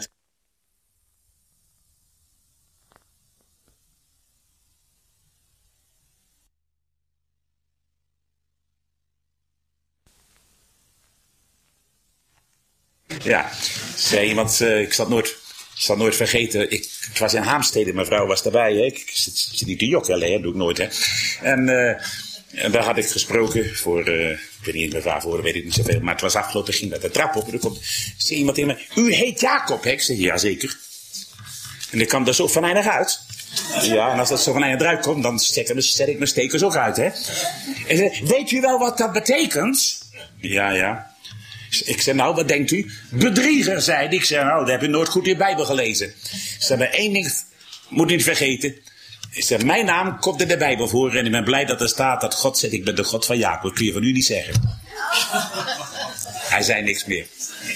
Ja, zei iemand, uh, ik zal nooit... Ik zal nooit vergeten, ik, het was in Haamstede, mijn vrouw was daarbij. Hè. Ik, ik zit, zit niet te jokken, hè. Dat doe ik nooit. Hè. En, uh, en daar had ik gesproken voor, uh, ik weet niet meer waarvoor, weet ik niet zoveel. Maar het was afgelopen, ging dat de trap op. En er komt zei iemand tegen mij, u heet Jacob, hè? Ik zeg, ja zeker. En ik kwam er zo venijnig uit. Ja, en als dat zo venijnig eruit komt, dan zet ik mijn stekers ook uit, hè. En zei, weet u wel wat dat betekent? Ja, ja. Ik zei, nou, wat denkt u? Bedrieger, zei ik. Ik zei, nou, dat heb je nooit goed in de Bijbel gelezen. Ik zei, maar één ding moet niet vergeten. Ik zei, mijn naam komt in de Bijbel voor. En ik ben blij dat er staat dat God zegt, ik ben de God van Jacob. Dat kun je van u niet zeggen. Hij zei niks meer.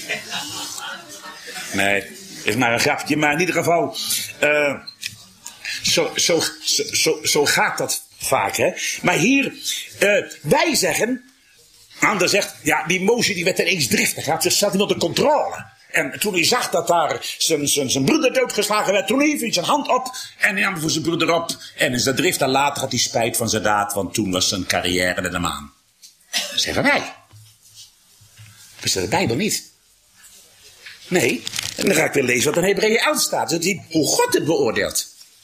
Nee, is maar een grapje. Maar in ieder geval, uh, zo, zo, zo, zo, zo gaat dat vaak, hè. Maar hier, uh, wij zeggen... Een ander zegt, ja, die Mozes die werd ineens driftig. Hij had zichzelf niet onder controle. En toen hij zag dat daar zijn, zijn, zijn broeder doodgeslagen werd, toen hief hij zijn hand op en hij nam voor zijn broeder op. En in zijn drift en later had hij spijt van zijn daad, want toen was zijn carrière in de maan. Dat zeggen wij. Dat is de Bijbel niet. Nee, en dan ga ik weer lezen wat in Hebreeën elf staat. Dat ziet hoe God het beoordeelt.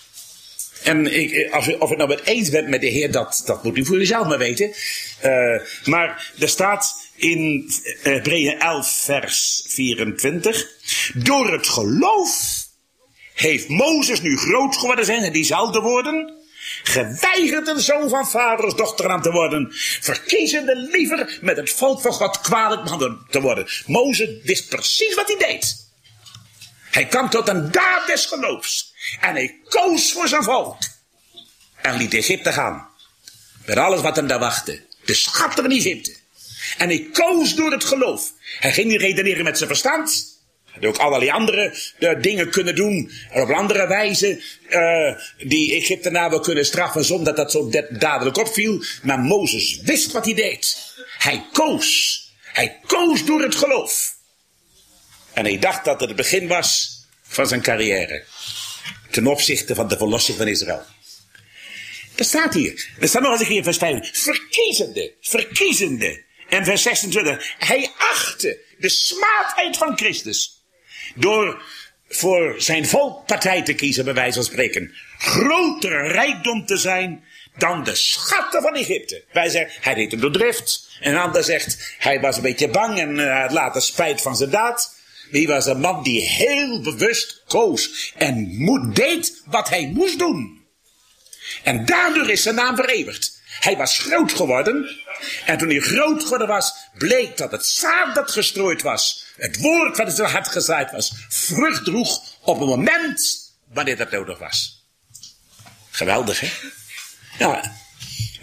En ik, als u, of het nou het eens bent met de Heer, dat, dat moet u voor uzelf maar weten. Uh, maar er staat in Hebreeën elf vers vierentwintig. Door het geloof heeft Mozes nu groot geworden zijn, en diezelfde woorden, geweigerd een zoon van vaders dochter aan te worden, verkiezende liever met het volk van God kwalijk behandeld te worden. Mozes wist precies wat hij deed. Hij kwam tot een daad des geloofs. En hij koos voor zijn volk. En liet Egypte gaan. Met alles wat hem daar wachtte. De schatten van Egypte. En hij koos door het geloof. Hij ging niet redeneren met zijn verstand. Hij had ook allerlei andere uh, dingen kunnen doen. En op een andere wijze uh, die Egyptenaar wel kunnen straffen zonder dat dat zo dadelijk opviel. Maar Mozes wist wat hij deed. Hij koos. Hij koos door het geloof. En hij dacht dat het het begin was van zijn carrière. Ten opzichte van de verlossing van Israël. Dat staat hier. Er staat nog eens een keer in vers vijf. Verkiezende. Verkiezende. En vers zesentwintig. Hij achtte de smaadheid van Christus. Door voor zijn volk partij te kiezen, bij wijze van spreken. Groter rijkdom te zijn dan de schatten van Egypte. Wij zeggen, hij deed het door drift. En een ander zegt, hij was een beetje bang en uh, had later spijt van zijn daad. Wie was een man die heel bewust koos en moed, deed wat hij moest doen. En daardoor is zijn naam vereeuwigd. Hij was groot geworden. En toen hij groot geworden was, bleek dat het zaad dat gestrooid was, het woord wat in zijn hart gezaaid was, vrucht droeg op een moment wanneer dat nodig was. Geweldig, hè? Ja.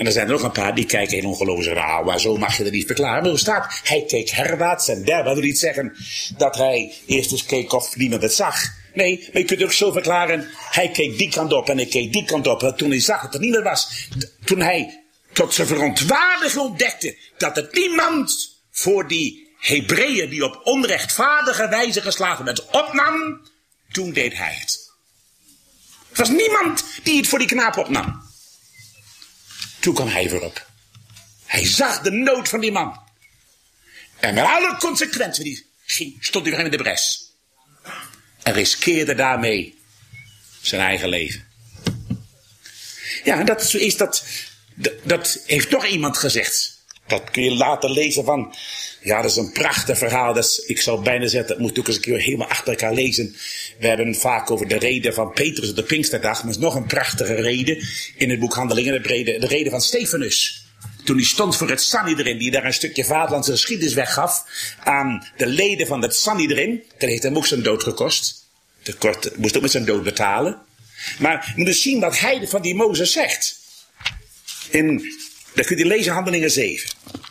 En er zijn er nog een paar die kijken heel ongelooflijk en zeggen, nou, maar zo mag je dat niet verklaren. Maar hoe staat, hij keek herwaarts en derwaarts. Dat wil niet zeggen dat hij eerst eens keek of niemand het zag. Nee, maar je kunt het ook zo verklaren, hij keek die kant op en hij keek die kant op. En toen hij zag dat er niemand was, toen hij tot zijn verontwaardiging ontdekte dat het niemand voor die Hebreeën die op onrechtvaardige wijze geslagen werd opnam, toen deed hij het. Er was niemand die het voor die knaap opnam. Toen kwam hij voorop. Hij zag de nood van die man. En met alle consequenties die ging, stond hij voor hem in de bres. En riskeerde daarmee zijn eigen leven. Ja, en dat is dat, dat, dat heeft toch iemand gezegd. Dat kun je later lezen van, ja, dat is een prachtig verhaal. Dat is, ik zou bijna zeggen, dat moet je ook eens een keer helemaal achter elkaar lezen. We hebben vaak over de reden van Petrus op de Pinksterdag, maar er is nog een prachtige reden in het boek Handelingen, de reden, de reden van Stefanus. Toen hij stond voor het Sanhedrin, die daar een stukje vaderlandse geschiedenis weggaf aan de leden van het Sanhedrin. Dat heeft hem ook zijn dood gekost. De kort, moest ook met zijn dood betalen. Maar je moet dus zien wat hij van die Mozes zegt. In, daar kun je lezen in Handelingen zeven.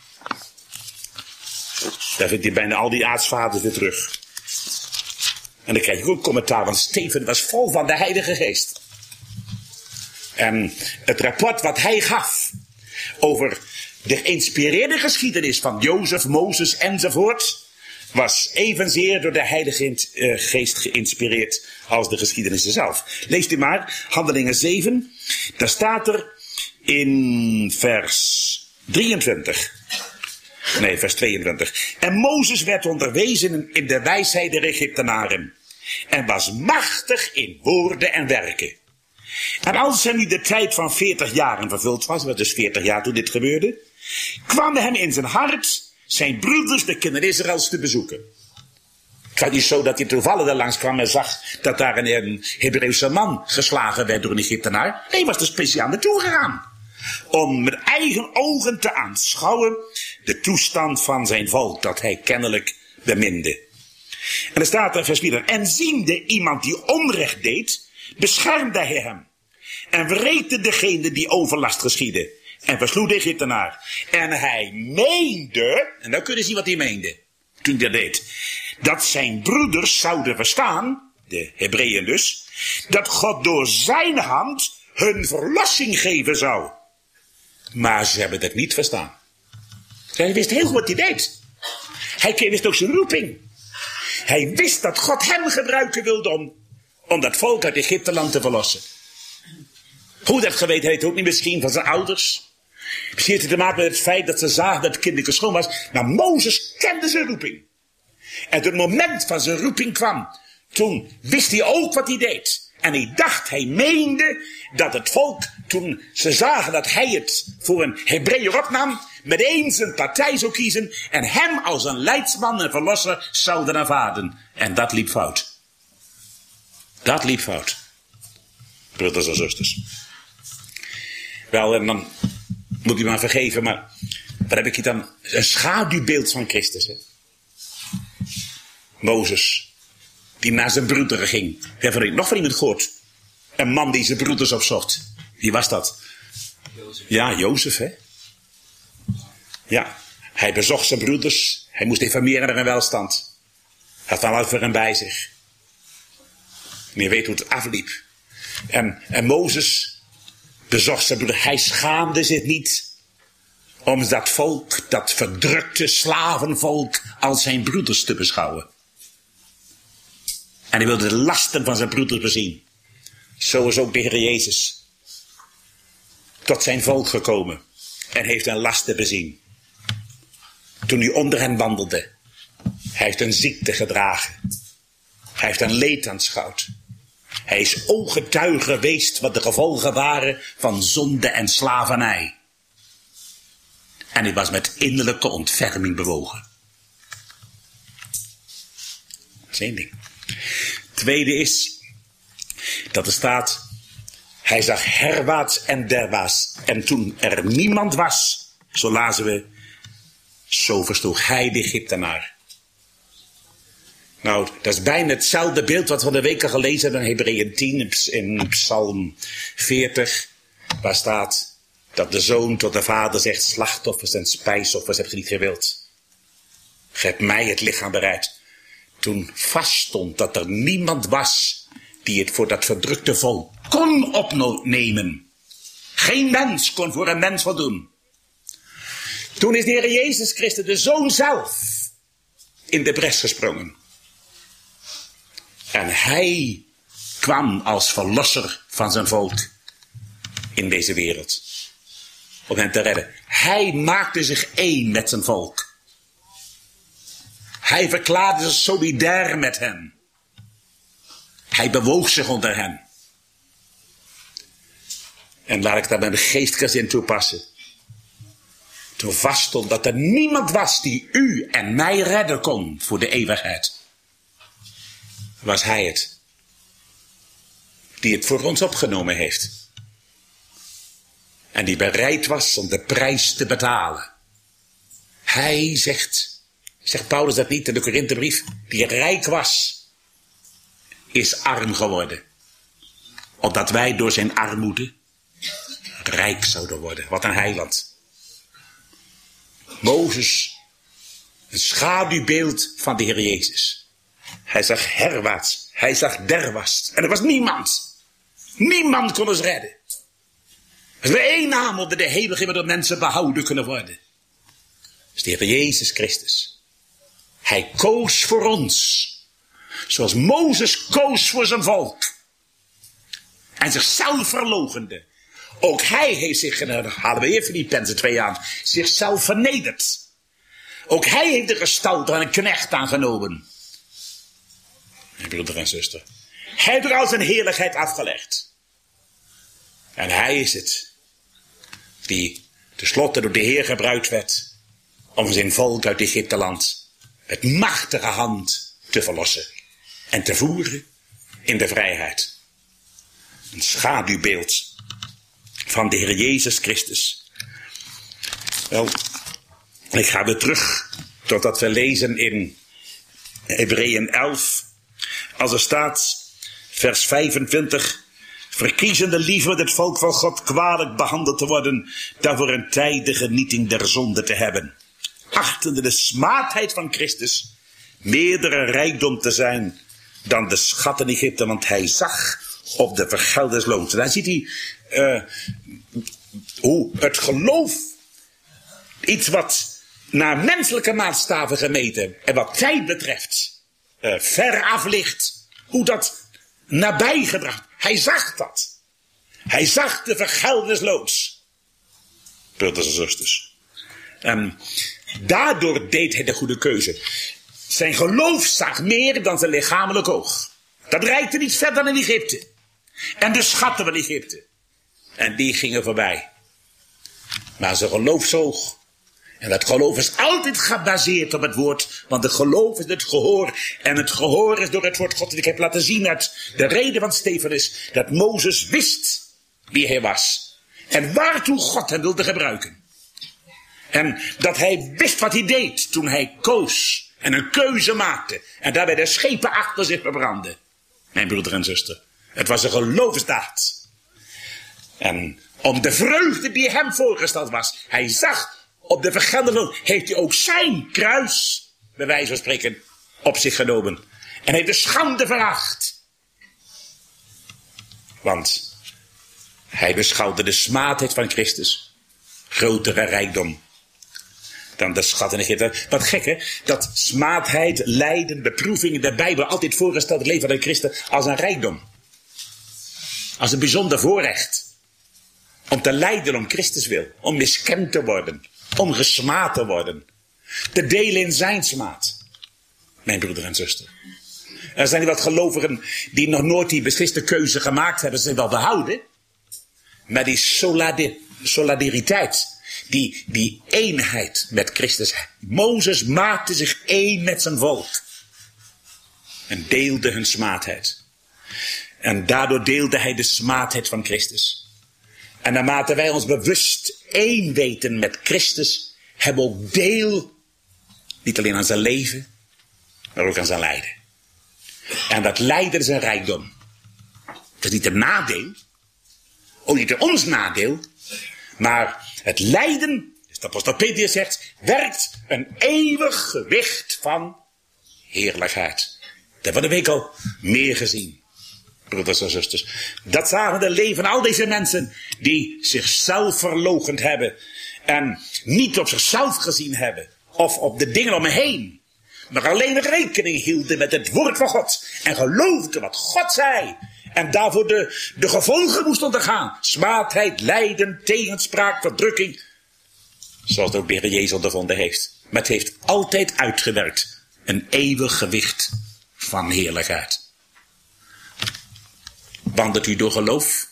Daar vindt hij bijna al die aartsvaders weer terug. En dan krijg je ook een commentaar, want Steven was vol van de Heilige Geest. En het rapport wat hij gaf over de geïnspireerde geschiedenis van Jozef, Mozes enzovoort, was evenzeer door de Heilige Geest geïnspireerd als de geschiedenis zelf. Leest u maar, Handelingen zeven, daar staat er in vers drieëntwintig. Nee, vers tweeëntwintig. En Mozes werd onderwezen in de wijsheid der Egyptenaren. En was machtig in woorden en werken. En als hem nu de tijd van veertig jaren vervuld was, wat dus veertig jaar toen dit gebeurde, kwam hem in zijn hart zijn broeders, de kinderen Israëls, te bezoeken. Het was niet zo dat hij toevallig er langs kwam en zag dat daar een, een Hebreeuwse man geslagen werd door een Egyptenaar. Nee, hij was er speciaal naartoe gegaan. Om met eigen ogen te aanschouwen de toestand van zijn volk, dat hij kennelijk beminde. En er staat er vers vier, en ziende iemand die onrecht deed, beschermde hij hem. En wreekte degene die overlast geschiedde. En versloeg de Egyptenaar. En hij meende, en dan kun je zien wat hij meende, toen hij dat deed, dat zijn broeders zouden verstaan, de Hebreeën dus, dat God door zijn hand hun verlossing geven zou. Maar ze hebben het niet verstaan. Hij wist heel goed wat hij deed. Hij wist ook zijn roeping. Hij wist dat God hem gebruiken wilde om, om dat volk uit Egypteland te verlossen. Hoe dat geweten heeft, ook niet misschien van zijn ouders. Misschien heeft het te maken met het feit dat ze zagen dat het kinderke schoon was. Maar Mozes kende zijn roeping. En toen het moment van zijn roeping kwam, toen wist hij ook wat hij deed. En hij dacht, hij meende dat het volk, toen ze zagen dat hij het voor een Hebreeër opnam, meteen zijn partij zou kiezen en hem als een leidsman en verlosser zouden aanvaarden. En dat liep fout. Dat liep fout. Broeders en zusters. Wel, en dan moet u maar vergeven, maar wat heb ik hier dan? Een schaduwbeeld van Christus. Hè? Mozes, die naar zijn broederen ging. We hebben nog van iemand gehoord. Een man die zijn broeders opzocht. Wie was dat? Jozef. Ja, Jozef, hè. Ja, hij bezocht zijn broeders. Hij moest informeren naar hun welstand. Hij had alles voor hem bij zich. En je weet hoe het afliep. En, en Mozes bezocht zijn broeder. Hij schaamde zich niet om dat volk, dat verdrukte slavenvolk, als zijn broeders te beschouwen. En hij wilde de lasten van zijn broeders bezien. Zo is ook de Heer Jezus tot zijn volk gekomen en heeft hun lasten bezien. Toen hij onder hen wandelde, hij heeft een ziekte gedragen. Hij heeft een leed aanschouwd. Hij is ooggetuige geweest wat de gevolgen waren van zonde en slavernij. En hij was met innerlijke ontferming bewogen. Dat is één ding. Tweede is dat er staat, hij zag herwaarts en derwaarts. En toen er niemand was, zo lazen we, zo versloeg hij de Egyptenaar. Nou, dat is bijna hetzelfde beeld wat we van de week al gelezen hebben in Hebreeën tien, in Psalm veertig. Waar staat, dat de zoon tot de vader zegt, slachtoffers en spijsoffers hebt ge niet gewild. Ge hebt mij het lichaam bereid. Toen vaststond dat er niemand was die het voor dat verdrukte volk kon opnemen. Geen mens kon voor een mens voldoen. Toen is de Heer Jezus Christus, de Zoon zelf, in de bres gesprongen. En hij kwam als verlosser van zijn volk in deze wereld. Om hen te redden. Hij maakte zich één met zijn volk. Hij verklaarde zich solidair met hen. Hij bewoog zich onder hen. En laat ik dat met mijn geestelijke zin toepassen. Toen vaststond dat er niemand was die u en mij redden kon voor de eeuwigheid. Was hij het. Die het voor ons opgenomen heeft. En die bereid was om de prijs te betalen. Hij zegt, zegt Paulus dat niet in de Korinthebrief, die rijk was, is arm geworden. Opdat wij door zijn armoede rijk zouden worden. Wat een heiland. Mozes, een schaduwbeeld van de Heer Jezus. Hij zag herwaarts, hij zag derwaarts. En er was niemand. Niemand kon ons redden. Er is maar één naam onder de hemel gegeven dat mensen behouden kunnen worden. Dat is de Heer Jezus Christus. Hij koos voor ons. Zoals Mozes koos voor zijn volk. En zichzelf verloochende. Ook hij heeft zich, en dan halen we hier Filippenzen twee aan, zichzelf vernederd. Ook hij heeft de gestalte van een knecht aangenomen. Mijn broeder en zuster. Hij heeft er al zijn heerlijkheid afgelegd. En hij is het die tenslotte door de Heer gebruikt werd om zijn volk uit Egypteland met machtige hand te verlossen en te voeren in de vrijheid. Een schaduwbeeld van de Heer Jezus Christus. Wel, ik ga weer terug tot dat we lezen in Hebreeën elf. Als er staat, vers vijfentwintig. Verkiezende liever het volk van God kwalijk behandeld te worden, dan voor een tijd de genieting der zonde te hebben. Achtende de smaadheid van Christus, meerdere rijkdom te zijn dan de schatten in Egypte, want hij zag op de vergeld des loons. Daar ziet hij uh, hoe het geloof, iets wat naar menselijke maatstaven gemeten en wat tijd betreft uh, ver af ligt, hoe dat nabijgebracht. Hij zag dat. Hij zag de vergeld des loons. Broeders en zusters. En daardoor deed hij de goede keuze. Zijn geloof zag meer dan zijn lichamelijk oog. Dat reikte niet verder dan in Egypte. En de schatten van Egypte. En die gingen voorbij. Maar zijn geloofsoog. En dat geloof is altijd gebaseerd op het woord. Want het geloof is het gehoor. En het gehoor is door het woord God. En ik heb laten zien uit de reden van Stefanus. Dat Mozes wist wie hij was. En waartoe God hem wilde gebruiken. En dat hij wist wat hij deed toen hij koos. En een keuze maakte. En daarbij de schepen achter zich verbrandden. Mijn broeder en zuster. Het was een geloofsdaad. En om de vreugde die hem voorgesteld was. Hij zag op de vergelde loon. Heeft hij ook zijn kruis, bij wijze van spreken, op zich genomen. En heeft de schande veracht. Want hij beschouwde de smaadheid van Christus. Grotere rijkdom dan de schat in Egypte. Wat gek hè, dat smaadheid, lijden, beproevingen, de Bijbel altijd voorgesteld het leven van de christen als een rijkdom. Als een bijzonder voorrecht. Om te lijden om Christus wil. Om miskend te worden. Om gesmaad te worden. Te delen in zijn smaad. Mijn broeder en zuster. Er zijn wat gelovigen die nog nooit die besliste keuze gemaakt hebben. Ze zijn wel behouden. Maar die solidariteit. Die, die eenheid met Christus. Mozes maakte zich één met zijn volk. En deelde hun smaadheid. En daardoor deelde hij de smaadheid van Christus. En naarmate wij ons bewust één weten met Christus, hebben we ook deel, niet alleen aan zijn leven, maar ook aan zijn lijden. En dat lijden is een rijkdom. Het is niet een nadeel, ook niet ons nadeel, Maar het lijden, dat apostel Petrus zegt, werkt een eeuwig gewicht van heerlijkheid. Dat hebben we de week al meer gezien, broeders en zusters. Dat zagen we in het leven al deze mensen die zichzelf verloochend hebben en niet op zichzelf gezien hebben of op de dingen om me heen, maar alleen rekening hielden met het woord van God en geloofden wat God zei. En daarvoor de, de gevolgen moest ondergaan. Smaadheid, lijden, tegenspraak, verdrukking. Zoals ook de Heer Jezus ondervonden heeft. Maar het heeft altijd uitgewerkt. Een eeuwig gewicht van heerlijkheid. Wandelt u door geloof?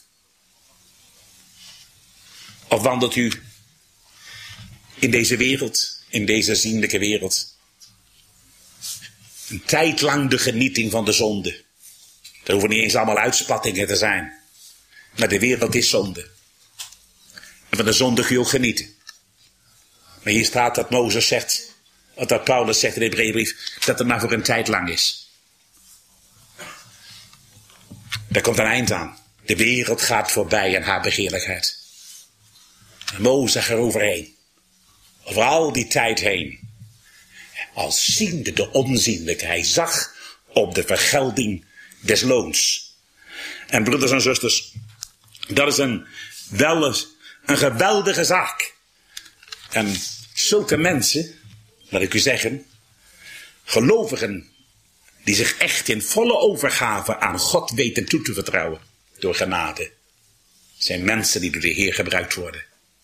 Of wandelt u in deze wereld, in deze zienlijke wereld, een tijd lang de genieting van de zonde? Er hoeven niet eens allemaal uitspattingen te zijn. Maar de wereld is zonde. En van de zonde kun je ook genieten. Maar hier staat dat Mozes zegt, of dat Paulus zegt in de Hebreeënbrief, dat het maar voor een tijd lang is. Daar komt een eind aan. De wereld gaat voorbij en haar begeerlijkheid. En Mozes zegt er overheen. Over al die tijd heen. Als ziende de onzienlijke. Hij zag op de vergelding des loons. En broeders en zusters, dat is een, wel eens een geweldige zaak. En zulke mensen, laat ik u zeggen, gelovigen die zich echt in volle overgave aan God weten toe te vertrouwen, door genade, zijn mensen die door de Heer gebruikt worden.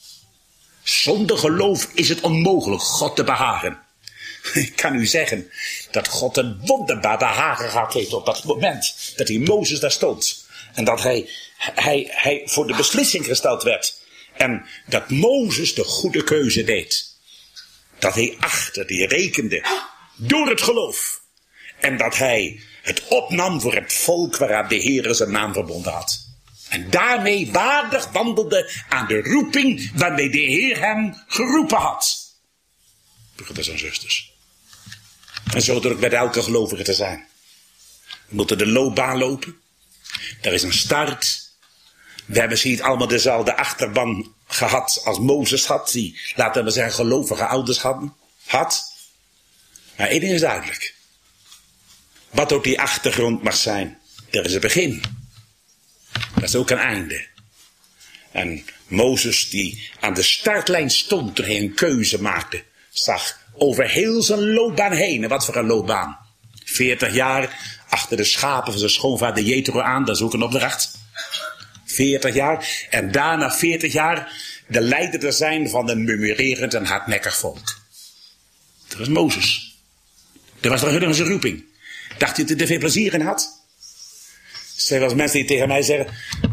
Zonder geloof is het onmogelijk God te behagen. Ik kan u zeggen dat God een wonderbaar behagen gehad heeft op dat moment dat die Mozes daar stond. En dat hij, hij, hij voor de beslissing gesteld werd. En dat Mozes de goede keuze deed. Dat hij achter, die rekende door het geloof. En dat hij het opnam voor het volk waaraan de Heer zijn naam verbonden had. En daarmee waardig wandelde aan de roeping waarmee de Heer hem geroepen had. Broeders en zusters. En zo hoort ook bij elke gelovige te zijn. We moeten de loopbaan lopen. Er is een start. We hebben ze niet allemaal dezelfde achterban gehad als Mozes had. Die, laten we zeggen, gelovige ouders hadden, had. Maar één ding is duidelijk. Wat ook die achtergrond mag zijn. Er is een begin. Dat is ook een einde. En Mozes die aan de startlijn stond toen hij een keuze maakte. Zag over heel zijn loopbaan heen. En wat voor een loopbaan. Veertig jaar achter de schapen van zijn schoonvader Jethro aan. Dat is ook een opdracht. Veertig jaar. En daarna veertig jaar de leider te zijn van een murmurerend en hardnekkig volk. Dat was Mozes. Dat was toch zijn roeping. Dacht hij dat hij er veel plezier in had? Er zijn wel eens mensen die tegen mij zeggen,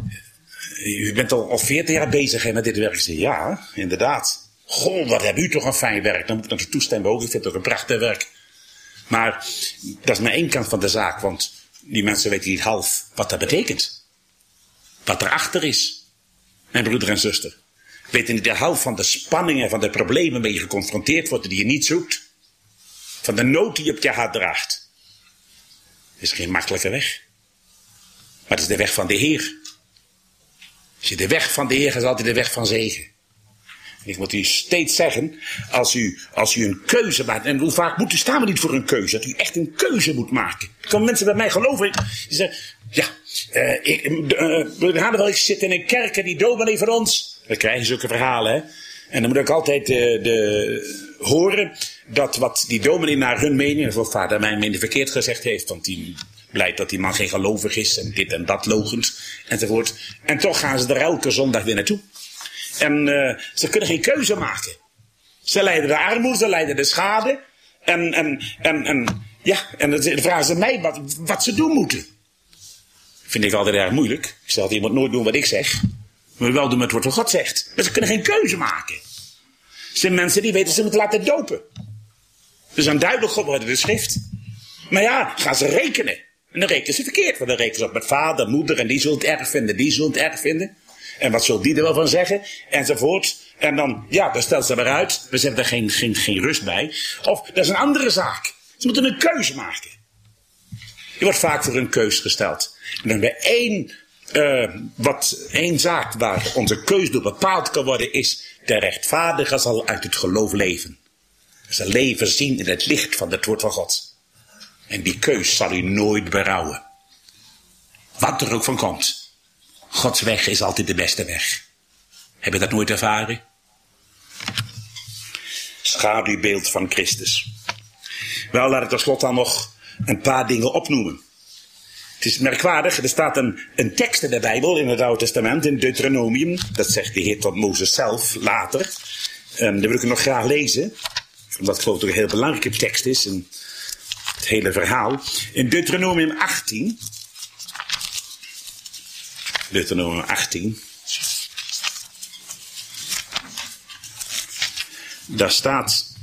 u bent al, al veertig jaar bezig hè, met dit werk. Ik zeg, ja, inderdaad. Goh, wat heb u toch een fijn werk. Dan moet ik natuurlijk toestemmen ook. Ik vind het ook een prachtig werk. Maar dat is maar één kant van de zaak. Want die mensen weten niet half wat dat betekent. Wat erachter is. Mijn broeder en zuster. Weten niet de helft van de spanningen, van de problemen waarmee je geconfronteerd wordt die je niet zoekt. Van de nood die je op je hart draagt. Het is geen makkelijke weg. Maar het is de weg van de Heer. Als je de weg van de Heer gaat, is altijd de weg van zegen. En ik moet u steeds zeggen, als u, als u een keuze maakt, en hoe vaak moet u, staan we niet voor een keuze, dat u echt een keuze moet maken. Er komen mensen bij mij geloven, die zeggen, ja, uh, ik, uh, ik zit in een kerk en die dominee van ons, dan krijg je zulke verhalen, hè. En dan moet ik altijd uh, de, horen dat wat die dominee naar hun mening, en voor vader mijn mening verkeerd gezegd heeft, want die blijkt dat die man geen gelovig is en dit en dat logend enzovoort. En toch gaan ze er elke zondag weer naartoe. En uh, ze kunnen geen keuze maken. Ze lijden de armoede, ze lijden de schade. En, en, en, en, ja, en dan vragen ze mij wat, wat ze doen moeten. Vind ik altijd erg moeilijk. Ik zeg altijd, je moet nooit doen wat ik zeg. Maar wel doen met wat God zegt. Maar ze kunnen geen keuze maken. Er zijn mensen die weten ze moeten laten dopen. Dus dan duidelijk geworden de schrift. Maar ja, gaan ze rekenen. En dan rekenen ze verkeerd. Want dan rekenen ze op met vader, moeder. En die zullen het erg vinden, die zullen het erg vinden. En wat zult die er wel van zeggen? Enzovoort. En dan, ja, dan stelt ze eruit. We zetten er geen, geen, geen rust bij. Of, dat is een andere zaak. Ze moeten een keuze maken. Je wordt vaak voor een keus gesteld. En dan bij één uh, wat één zaak waar onze keus door bepaald kan worden is, de rechtvaardige zal uit het geloof leven. Zijn leven zien in het licht van het woord van God. En die keus zal u nooit berouwen. Wat er ook van komt. Gods weg is altijd de beste weg. Heb je dat nooit ervaren? Schaduwbeeld van Christus. Wel, laat ik tot slot dan nog een paar dingen opnoemen. Het is merkwaardig, er staat een, een tekst in de Bijbel, in het Oude Testament, in Deuteronomium. Dat zegt de Heer tot Mozes zelf later. Um, dat wil ik nog graag lezen. Omdat het geloof ik een heel belangrijke tekst is. In het hele verhaal. In Deuteronomium achttien. Deuteronomium achttien. Daar staat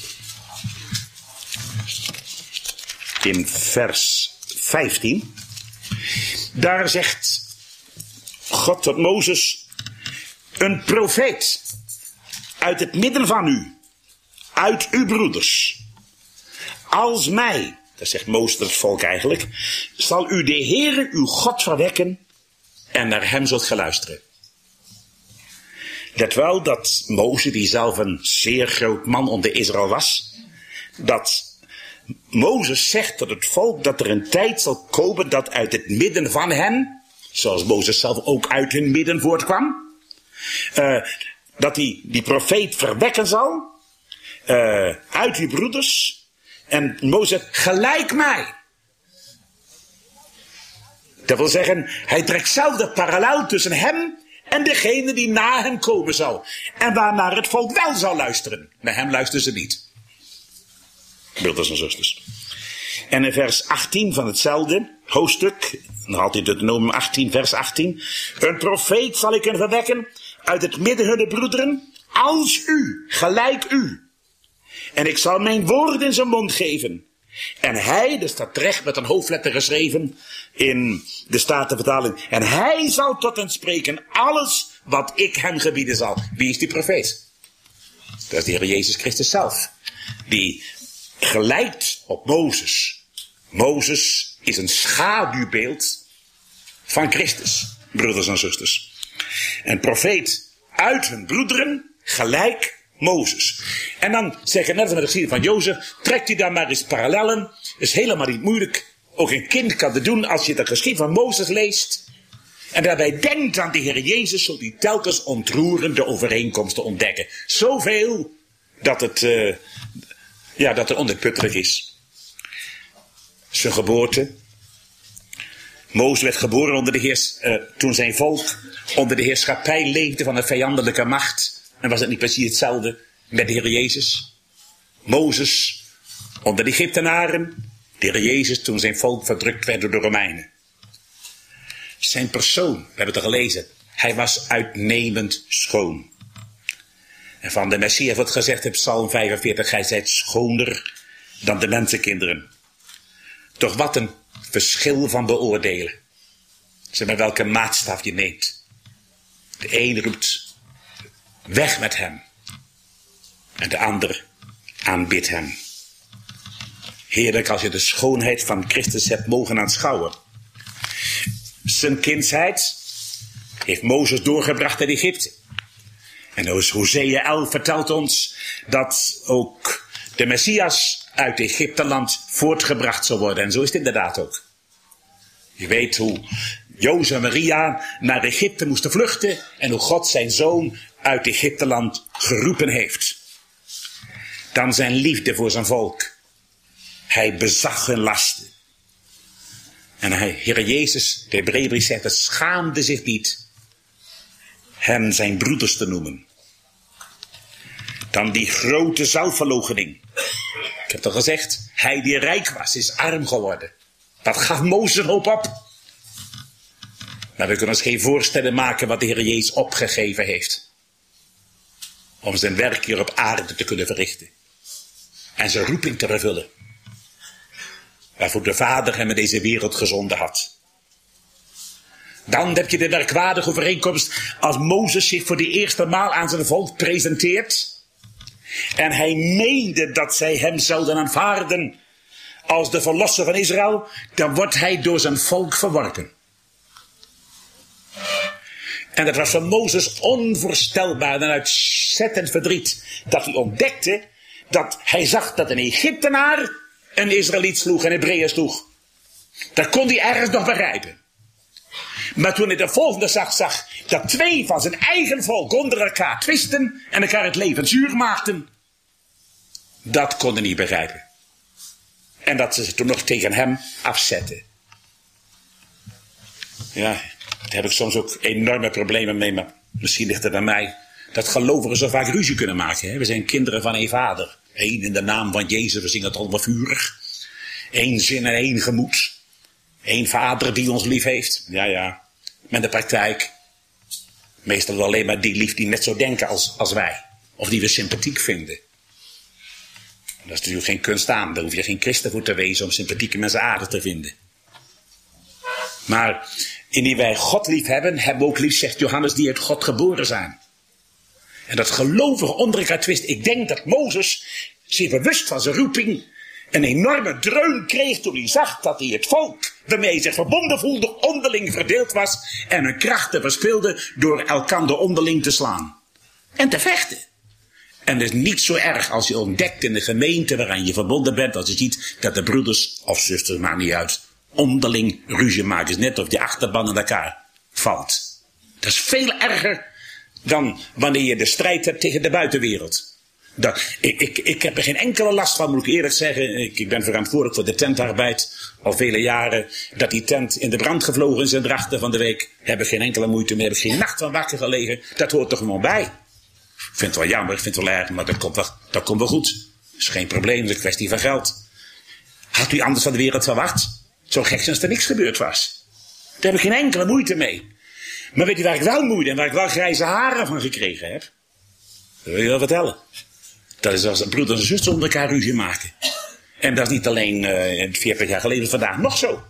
in vers vijftien. Daar zegt God tot Mozes: een profeet uit het midden van u, uit uw broeders, als mij, dat zegt Mozes het volk eigenlijk, zal u de Heere uw God verwekken en naar hem zult ge luisteren. Let wel dat Mozes, die zelf een zeer groot man onder Israël was, dat Mozes zegt tot het volk dat er een tijd zal komen dat uit het midden van hen, zoals Mozes zelf ook uit hun midden voortkwam, uh, dat hij die profeet verwekken zal, uh, uit uw broeders, en Mozes gelijk mij. Dat wil zeggen, hij trekt zelf de parallel tussen hem en degene die na hem komen zal. En waarnaar het volk wel zal luisteren. Naar hem luisteren ze niet. Broeders en zusters. En in vers achttien van hetzelfde hoofdstuk, nog altijd Deuteronomium achttien, vers achttien. Een profeet zal ik verwekken uit het midden hunner broederen, als u, gelijk u. En ik zal mijn woord in zijn mond geven. En hij, dat staat terecht met een hoofdletter geschreven in de Statenvertaling. En hij zal tot hen spreken alles wat ik hem gebieden zal. Wie is die profeet? Dat is de Heer Jezus Christus zelf. Die gelijkt op Mozes. Mozes is een schaduwbeeld van Christus, broeders en zusters. En profeet uit hun broederen gelijk Mozes. En dan zeggen, net als met de geschiedenis van Jozef, trekt u daar maar eens parallellen. Is helemaal niet moeilijk. Ook een kind kan het doen als je de geschiedenis van Mozes leest. En daarbij denkt aan de Heer Jezus, zult u telkens ontroerende overeenkomsten ontdekken. Zoveel dat het, uh, ja, dat het onuitputtelijk is. Zijn geboorte. Mozes werd geboren onder de heers, uh, toen zijn volk onder de heerschappij leefde van een vijandelijke macht. En was het niet precies hetzelfde met de Heer Jezus? Mozes onder de Egyptenaren. De Heer Jezus toen zijn volk verdrukt werd door de Romeinen. Zijn persoon, we hebben het al gelezen. Hij was uitnemend schoon. En van de Messias wordt gezegd in Psalm vijfenveertig. Gij zijt schoner dan de mensenkinderen. Toch wat een verschil van beoordelen. Zeg maar welke maatstaf je neemt. De een roept weg met hem. En de ander aanbidt hem. Heerlijk als je de schoonheid van Christus hebt mogen aanschouwen. Zijn kindsheid heeft Mozes doorgebracht in Egypte. En Hosea elf vertelt ons dat ook de Messias uit Egypteland voortgebracht zal worden. En zo is het inderdaad ook. Je weet hoe Jozef en Maria naar Egypte moesten vluchten en hoe God zijn zoon uit Egypteland geroepen heeft. Dan zijn liefde voor zijn volk. Hij bezag hun lasten. En hij, Heer Jezus, de Hebreeënbrief zegt, het schaamde zich niet hem zijn broeders te noemen. Dan die grote zelfverloochening. Ik heb al gezegd, hij die rijk was, is arm geworden. Dat gaf Mozes een hoop op. Maar we kunnen ons geen voorstelling maken wat de Heer Jezus opgegeven heeft. Om zijn werk hier op aarde te kunnen verrichten. En zijn roeping te vervullen. Waarvoor de Vader hem in deze wereld gezonden had. Dan heb je de merkwaardige overeenkomst als Mozes zich voor de eerste maal aan zijn volk presenteert. En hij meende dat zij hem zouden aanvaarden als de verlosser van Israël. Dan wordt hij door zijn volk verworpen. En dat was voor Mozes onvoorstelbaar en uitzettend verdriet. Dat hij ontdekte dat hij zag dat een Egyptenaar een Israëliet sloeg en Hebreeën sloeg. Dat kon hij ergens nog begrijpen. Maar toen hij de volgende zag, zag dat twee van zijn eigen volk onder elkaar twisten en elkaar het leven zuur maakten. Dat kon hij niet begrijpen. En dat ze toen nog tegen hem afzetten. Ja, daar heb ik soms ook enorme problemen mee, maar misschien ligt het aan mij. Dat gelovigen zo vaak ruzie kunnen maken. Hè? We zijn kinderen van één vader. Eén in de naam van Jezus, we zingen het allemaal vurig. Eén zin en één gemoed. Eén vader die ons lief heeft. Ja, ja. Met de praktijk. Meestal alleen maar die lief die net zo denken als, als wij. Of die we sympathiek vinden. Dat is natuurlijk geen kunst aan. Daar hoef je geen christen voor te wezen om sympathieke mensen aardig te vinden. Maar indien wij God lief hebben, hebben we ook lief, zegt Johannes, die uit God geboren zijn. En dat gelovigen onder elkaar twist. Ik denk dat Mozes zich bewust van zijn roeping een enorme dreun kreeg toen hij zag dat hij het volk waarmee hij zich verbonden voelde onderling verdeeld was en hun krachten verspilde door elkander onderling te slaan. En te vechten. En het is niet zo erg als je ontdekt in de gemeente waaraan je verbonden bent, als je ziet dat de broeders of zusters, maakt niet uit, onderling ruzie maken. Het is net of die achterban in elkaar valt. Dat is veel erger dan wanneer je de strijd hebt tegen de buitenwereld. Dat, ik, ik, ik heb er geen enkele last van, moet ik eerlijk zeggen. Ik, ik ben verantwoordelijk voor de tentarbeid al vele jaren. Dat die tent in de brand gevlogen is in Drachten van de week. Heb ik geen enkele moeite mee, heb ik geen nacht van wakker gelegen. Dat hoort er gewoon bij. Ik vind het wel jammer, ik vind het wel erg, maar dat komt wel, dat komt wel goed. Dat is geen probleem, dat is een kwestie van geld. Had u anders van de wereld verwacht? Zo gek als er niks gebeurd was. Daar heb ik geen enkele moeite mee. Maar weet u waar ik wel moeite en waar ik wel grijze haren van gekregen heb? Dat wil je wel vertellen. Dat is als broeders en zusters onder elkaar ruzie maken. En dat is niet alleen uh, veertig jaar geleden, vandaag nog zo.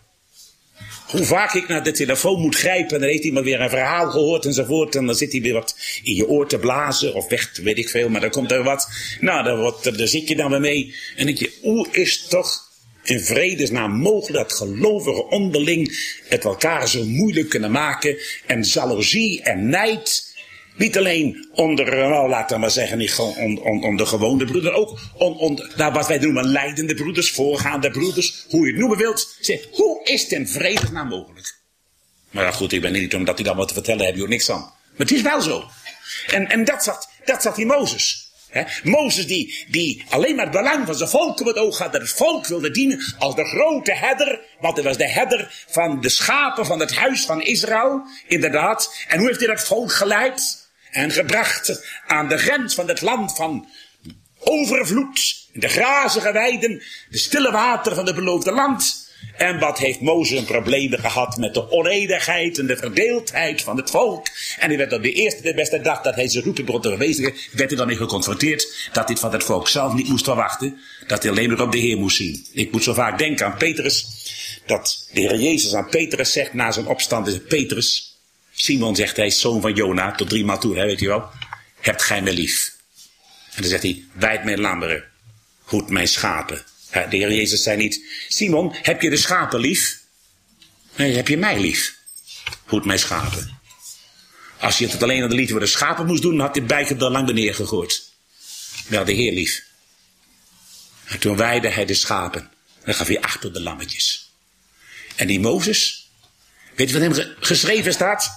Hoe vaak ik naar de telefoon moet grijpen en dan heeft iemand weer een verhaal gehoord enzovoort. En dan zit hij weer wat in je oor te blazen of weg, weet ik veel. Maar dan komt er wat. Nou, daar, wordt, daar zit je dan weer mee. En denk je, hoe is toch in vredesnaam mogelijk dat gelovigen onderling het elkaar zo moeilijk kunnen maken. En jaloezie en nijd. Niet alleen onder, nou, laten we maar zeggen, niet gewoon onder, onder, onder gewone broeders, ook onder, onder nou, wat wij noemen leidende broeders, voorgaande broeders, hoe je het noemen wilt. Zeg, hoe is het in vredesnaam mogelijk? Maar ja, goed, ik ben niet omdat hij dan wat te vertellen, heb je ook niks aan. Maar het is wel zo. En, en dat zat, dat zat die Mozes. He? Mozes die, die alleen maar het belang van zijn volk op het oog had, dat het volk wilde dienen als de grote herder, want hij was de herder van de schapen van het huis van Israël, inderdaad. En hoe heeft hij dat volk geleid? En gebracht aan de grens van het land van overvloed, de grazige weiden, de stille wateren van het beloofde land. En wat heeft Mozes een probleem gehad met de oneenigheid en de verdeeldheid van het volk. En hij werd op de eerste de beste dag dat hij zijn roeping begon te verwezenlijken, werd hij dan mee geconfronteerd dat dit van het volk zelf niet moest verwachten. Dat hij alleen maar op de Heer moest zien. Ik moet zo vaak denken aan Petrus, dat de Heer Jezus aan Petrus zegt na zijn opstand is het Petrus. Simon zegt hij, zoon van Jona, tot drie maal toe, hè, weet je wel. Hebt gij mij lief? En dan zegt hij, wijd mijn lammeren, hoed mijn schapen. De Heer Jezus zei niet, Simon, heb je de schapen lief? Nee, heb je mij lief? Hoed mijn schapen. Als je het alleen aan de liefde voor de schapen moest doen, had dit bijgep er lang beneden gegooid. Wel de Heer lief. En toen weidde hij de schapen. Dan gaf hij achter de lammetjes. En die Mozes, weet je wat hem geschreven staat?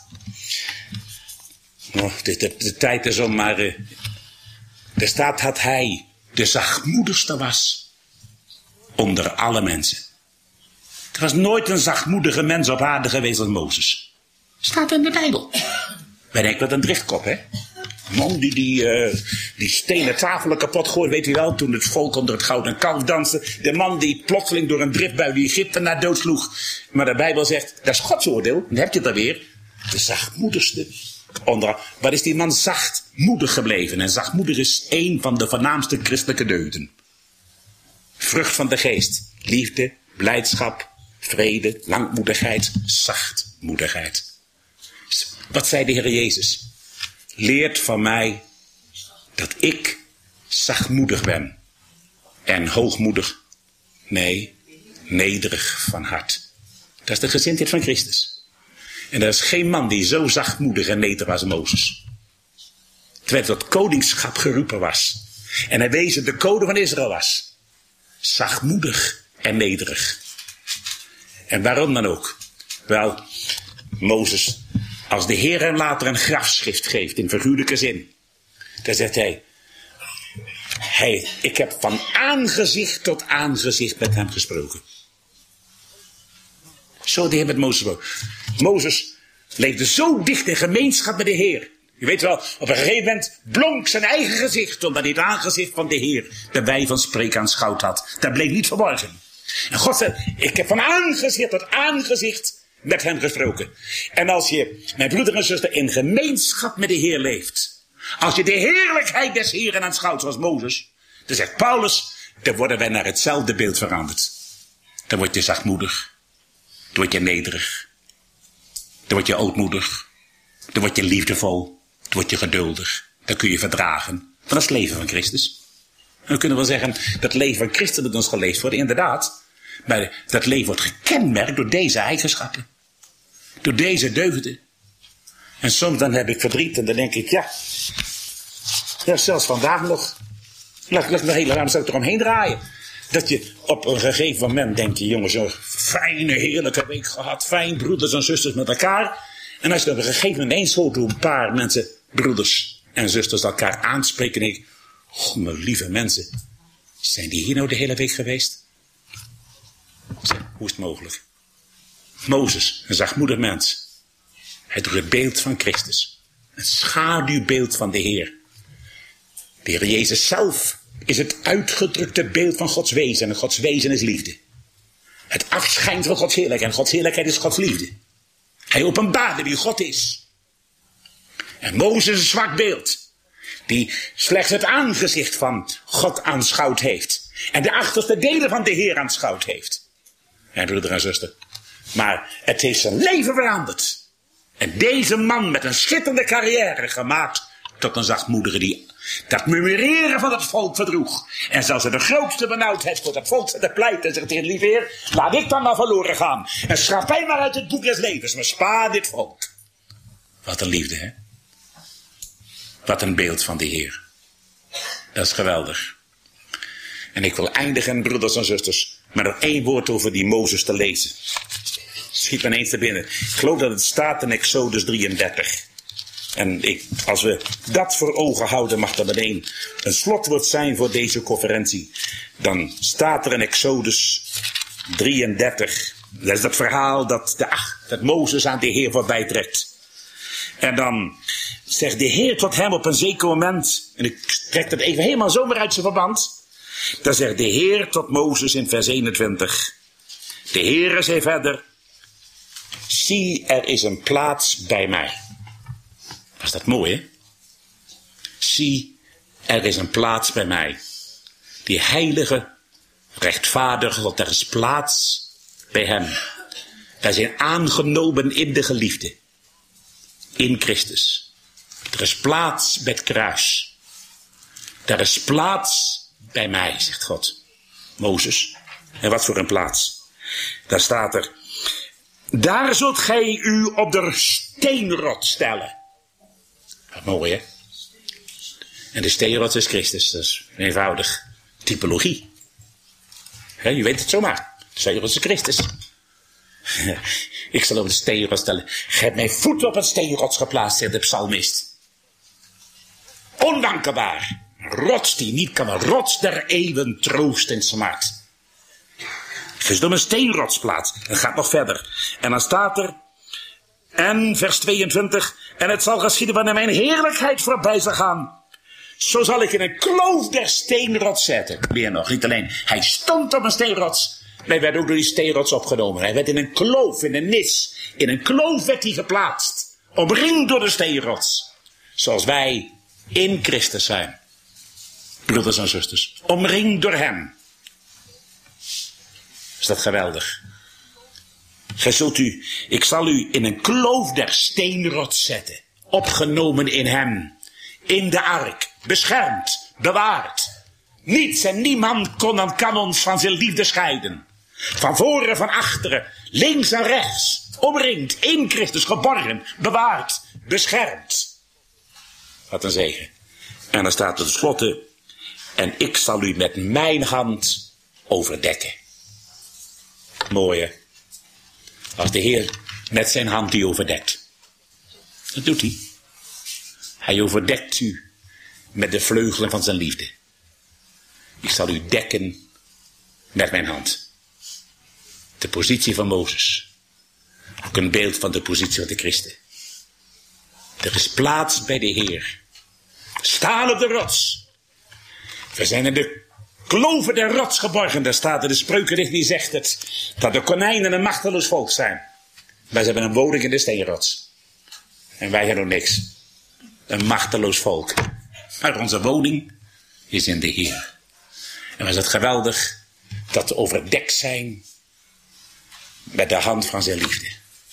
Oh, de, de, de tijd is om, maar uh, er staat dat hij de zachtmoedigste was onder alle mensen. Er was nooit een zachtmoedige mens op aarde geweest als Mozes. Staat in de Bijbel. Wij denken wat een driftkop, hè? Man die die, uh, die stenen tafelen kapot gooit, weet u wel, toen het volk onder het gouden kalf danste. De man die plotseling door een driftbui die Egypte naar dood sloeg. Maar de Bijbel zegt, dat is Gods oordeel. Dan heb je het alweer. De zachtmoedigste. Onder, wat is die man zachtmoedig gebleven? En zachtmoedig is één van de voornaamste christelijke deugden. Vrucht van de geest. Liefde, blijdschap, vrede, langmoedigheid, zachtmoedigheid. Wat zei de Heer Jezus? Leert van mij dat ik zachtmoedig ben. En hoogmoedig. Nee, nederig van hart. Dat is de gezindheid van Christus. En er is geen man die zo zachtmoedig en nederig was als Mozes. Terwijl hij tot koningschap geroepen was. En hij wezen de code van Israël was. Zachtmoedig en nederig. En waarom dan ook? Wel, Mozes, als de Heer hem later een grafschrift geeft in figuurlijke zin. Dan zegt hij, hij, ik heb van aangezicht tot aangezicht met hem gesproken. Zo de Heer met Mozes ook. Mozes leefde zo dicht in gemeenschap met de Heer. Je weet wel, op een gegeven moment blonk zijn eigen gezicht, omdat hij het aangezicht van de Heer, de wij van spreken aanschouwd had. Dat bleef niet verborgen. En God zei, ik heb van aangezicht tot aangezicht met hem gesproken. En als je, mijn broeder en zuster, in gemeenschap met de Heer leeft, als je de heerlijkheid des Heeren aanschouwt zoals Mozes, dan zegt Paulus, dan worden wij naar hetzelfde beeld veranderd. Dan word je zachtmoedig, dan word je nederig, dan word je ootmoedig, dan word je liefdevol, dan word je geduldig, dan kun je verdragen. Want dat is het leven van Christus. En we kunnen wel zeggen, dat leven van Christus moet ons geleefd worden, inderdaad. Maar dat leven wordt gekenmerkt door deze eigenschappen. Door deze deugden. En soms dan heb ik verdriet en dan denk ik, ja, ja zelfs vandaag nog, laat, laat ik nog heel raar zou ik eromheen draaien. Dat je op een gegeven moment denkt, jongens, zo'n fijne, heerlijke week gehad, fijn, broeders en zusters met elkaar. En als je op een gegeven moment eens hoort hoe een paar mensen, broeders en zusters, elkaar aanspreken, denk ik, oh, mijn lieve mensen, zijn die hier nou de hele week geweest? Zeg, hoe is het mogelijk? Mozes, een zachtmoedig mens. Hij droeg het beeld van Christus. Een schaduwbeeld van de Heer. De Heer Jezus zelf is het uitgedrukte beeld van Gods wezen. En Gods wezen is liefde. Het afschijnt van Gods heerlijkheid. En Gods heerlijkheid is Gods liefde. Hij openbaarde wie God is. En Mozes is een zwak beeld. Die slechts het aangezicht van God aanschouwd heeft. En de achterste delen van de Heer aanschouwd heeft. Ja, broeder en zuster. Maar het heeft zijn leven veranderd. En deze man met een schitterende carrière gemaakt tot een zachtmoedige die dat murmureren van het volk verdroeg. En zelfs de grootste benauwdheid voor het volk te pleiten. En zegt de lieve Heer, laat ik dan maar verloren gaan. En schrap mij maar uit het boek des levens. Maar spaar dit volk. Wat een liefde, hè? Wat een beeld van de Heer. Dat is geweldig. En ik wil eindigen, broeders en zusters, met nog één woord over die Mozes te lezen. Schiet me ineens te binnen. Ik geloof dat het staat in Exodus drieëndertig. En ik, als we dat voor ogen houden, mag dat meteen een slotwoord zijn voor deze conferentie. Dan staat er in Exodus drieëndertig. Dat is dat verhaal dat, de, ach, dat Mozes aan de Heer voorbij trekt. En dan zegt de Heer tot hem op een zeker moment, en ik trek het even helemaal zomaar uit zijn verband. Dan zegt de Heer tot Mozes in vers eenentwintig. De Heere zei verder, zie, er is een plaats bij mij. Was dat mooi, hè? Zie, er is een plaats bij mij. Die heilige, rechtvaardige God, er is plaats bij hem. Wij zijn aangenomen in de geliefde. In Christus. Er is plaats bij het kruis. Er is plaats bij mij, zegt God. Mozes. En wat voor een plaats? Daar staat er. Daar zult gij u op de steenrot stellen. Wat mooi, hè? En de steenrot is Christus. Dat is eenvoudig. Typologie. He, je weet het zomaar. De steenrot is Christus. Ik zal op de steenrot stellen. Gij hebt mijn voet op het steenrots geplaatst, zegt de psalmist. Ondankbaar. Rots die niet kan, een rots der eeuwen troost en smart. Dus door een steenrotsplaats. Dat gaat nog verder. En dan staat er, en vers tweeëntwintig, en het zal geschieden wanneer mijn heerlijkheid voorbij zal gaan. Zo zal ik in een kloof der steenrots zetten. Meer nog, niet alleen. Hij stond op een steenrots. Hij werd ook door die steenrots opgenomen. Hij werd in een kloof, in een nis. In een kloof werd hij geplaatst. Omringd door de steenrots. Zoals wij in Christus zijn. Broeders en zusters. Omringd door hem. Is dat geweldig? Gij zult u, ik zal u in een kloof der steenrots zetten. Opgenomen in hem. In de ark. Beschermd. Bewaard. Niets en niemand kon, dan kan ons van zijn liefde scheiden. Van voren, van achteren, links en rechts, omringd, in Christus, geborgen, bewaard, beschermd. Wat een zegen. En dan staat er tenslotte, en ik zal u met mijn hand overdekken. Mooi hè? Als de Heer met zijn hand u overdekt. Dat doet hij. Hij overdekt u met de vleugelen van zijn liefde. Ik zal u dekken met mijn hand. De positie van Mozes. Ook een beeld van de positie van de christen. Er is plaats bij de Heer. Staan op de rots. We zijn in de kloven der rots geborgen. Daar staat in de Spreukendicht, die zegt het. Dat de konijnen een machteloos volk zijn. Wij hebben een woning in de steenrots. En wij hebben nog niks. Een machteloos volk. Maar onze woning is in de Heer. En was het geweldig dat we overdekt zijn met de hand van zijn liefde.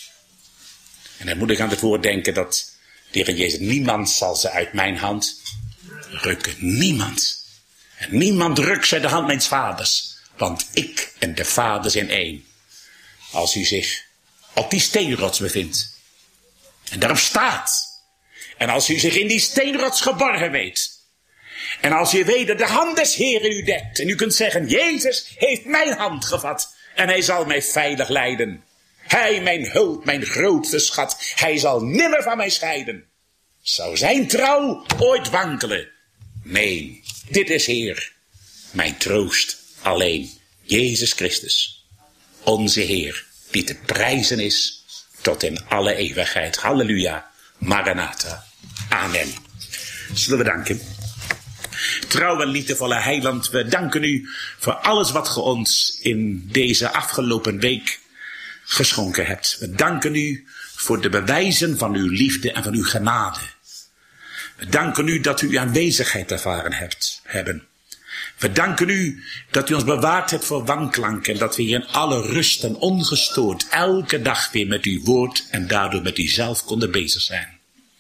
En dan moet ik aan het woord denken dat de Heer Jezus, niemand zal ze uit mijn hand rukken. Niemand. En niemand rukt ze de hand mijns vaders. Want ik en de vader zijn één. Als u zich op die steenrots bevindt. En daarop staat. En als u zich in die steenrots geborgen weet. En als u weet dat de hand des Heeren u dekt. En u kunt zeggen, Jezus heeft mijn hand gevat. En hij zal mij veilig leiden. Hij, mijn hulp, mijn grootste schat. Hij zal nimmer van mij scheiden. Zou zijn trouw ooit wankelen? Nee, dit is Heer. Mijn troost alleen. Jezus Christus. Onze Heer. Die te prijzen is tot in alle eeuwigheid. Halleluja. Maranatha. Amen. Zullen we danken. Trouw en liefdevolle Heiland, we danken u voor alles wat ge ons in deze afgelopen week geschonken hebt. We danken u voor de bewijzen van uw liefde en van uw genade. We danken u dat u uw aanwezigheid ervaren hebt, hebben. We danken u dat u ons bewaard hebt voor wanklank en dat we hier in alle rust en ongestoord elke dag weer met uw woord en daardoor met u zelf konden bezig zijn.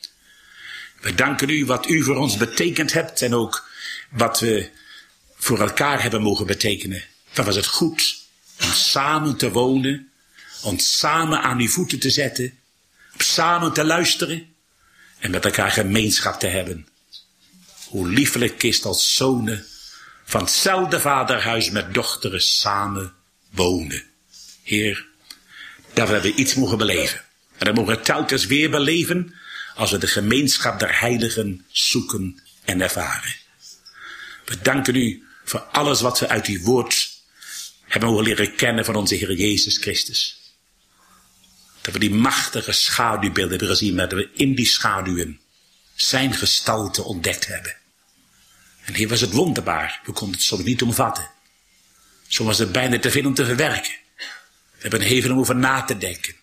We danken u wat u voor ons betekend hebt en ook wat we voor elkaar hebben mogen betekenen. Dan was het goed om samen te wonen, om samen aan uw voeten te zetten, om samen te luisteren en met elkaar gemeenschap te hebben. Hoe liefelijk is het als zonen van hetzelfde vaderhuis met dochteren samen wonen. Heer, daar hebben we iets mogen beleven. En dat mogen we telkens weer beleven als we de gemeenschap der heiligen zoeken en ervaren. We danken u voor alles wat we uit uw woord hebben mogen leren kennen van onze Heer Jezus Christus. Dat we die machtige schaduwbeelden hebben gezien, maar dat we in die schaduwen zijn gestalte ontdekt hebben. En hier was het wonderbaar. We konden het soms niet omvatten. Soms was het bijna te veel om te verwerken. We hebben er even om over na te denken.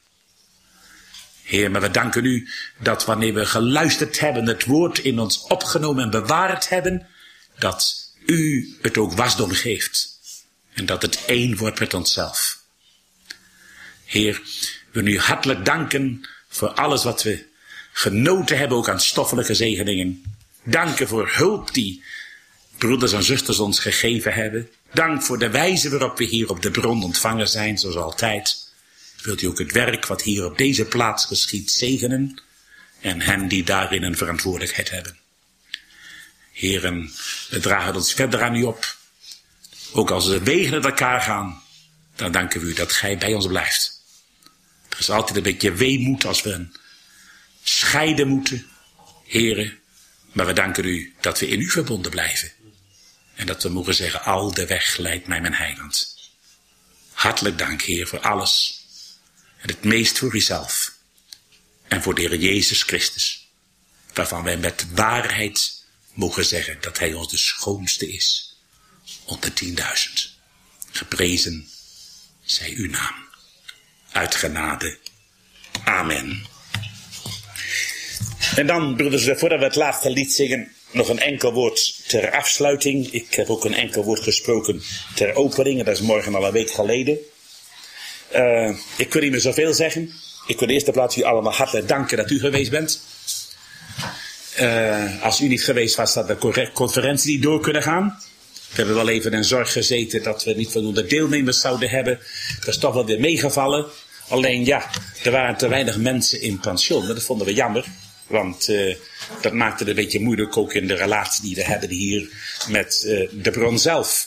Heer, maar we danken u dat wanneer we geluisterd hebben, het woord in ons opgenomen en bewaard hebben, dat u het ook wasdom geeft. En dat het één wordt met onszelf. Heer, we nu hartelijk danken voor alles wat we genoten hebben, ook aan stoffelijke zegeningen. Danken voor hulp die broeders en zusters ons gegeven hebben. Dank voor de wijze waarop we hier op de bron ontvangen zijn, zoals altijd. Wilt u ook het werk wat hier op deze plaats geschiedt zegenen en hen die daarin een verantwoordelijkheid hebben. Heren, we dragen ons verder aan u op. Ook als we wegen met elkaar gaan, dan danken we u dat gij bij ons blijft. Er is altijd een beetje weemoed als we scheiden moeten, heren. Maar we danken u dat we in u verbonden blijven. En dat we mogen zeggen, al de weg leidt mij mijn heiland. Hartelijk dank, Heer, voor alles. En het meest voor uzelf. En voor de Heer Jezus Christus. Waarvan wij met waarheid mogen zeggen dat hij ons de schoonste is. Onder tienduizend. Geprezen zij uw naam. Uit genade. Amen. En dan, broeders, voordat we het laatste lied zingen, nog een enkel woord ter afsluiting. Ik heb ook een enkel woord gesproken ter opening. En dat is morgen al een week geleden. Uh, ik wil niet meer zoveel zeggen. Ik wil in de eerste plaats u allemaal hartelijk danken dat u geweest bent. Uh, als u niet geweest was, had de conferentie niet door kunnen gaan. We hebben wel even in zorg gezeten dat we niet voldoende deelnemers zouden hebben. Dat is toch wel weer meegevallen. Alleen ja, er waren te weinig mensen in pensioen. Dat vonden we jammer. Want uh, dat maakte het een beetje moeilijk ook in de relatie die we hebben hier met uh, de bron zelf.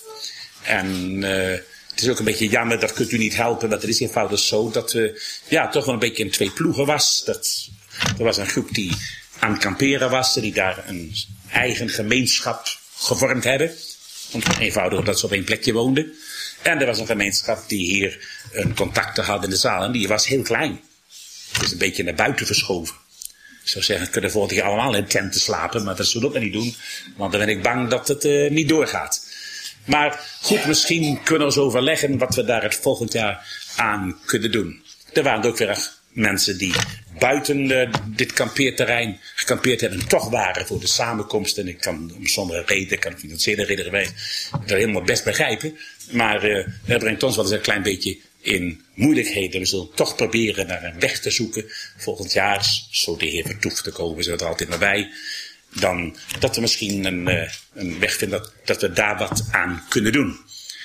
En uh, het is ook een beetje jammer, dat kunt u niet helpen. Want het is eenvoudig zo dat we ja, toch wel een beetje in twee ploegen was. Dat, er was een groep die aan het kamperen was. Die daar een eigen gemeenschap gevormd hebben. Eenvoudig omdat ze op één plekje woonden. En er was een gemeenschap die hier een contacten had in de zaal. En die was heel klein. Het is een beetje naar buiten verschoven. Ik zou zeggen, kunnen volgend jaar allemaal in tenten slapen. Maar dat zullen we ook niet doen. Want dan ben ik bang dat het uh, niet doorgaat. Maar goed, misschien kunnen we eens overleggen wat we daar het volgend jaar aan kunnen doen. Er waren ook weer mensen die buiten uh, dit kampeerterrein gekampeerd hebben en toch waren voor de samenkomst. En ik kan om sommige reden, kan financiële reden geweest, dat helemaal best begrijpen. Maar uh, dat brengt ons wel eens een klein beetje in moeilijkheden. We zullen toch proberen naar een weg te zoeken. Volgend jaar, zo de heer Vertoef te komen, zo er altijd maar bij. Dan dat we misschien een, uh, een weg vinden dat, dat we daar wat aan kunnen doen.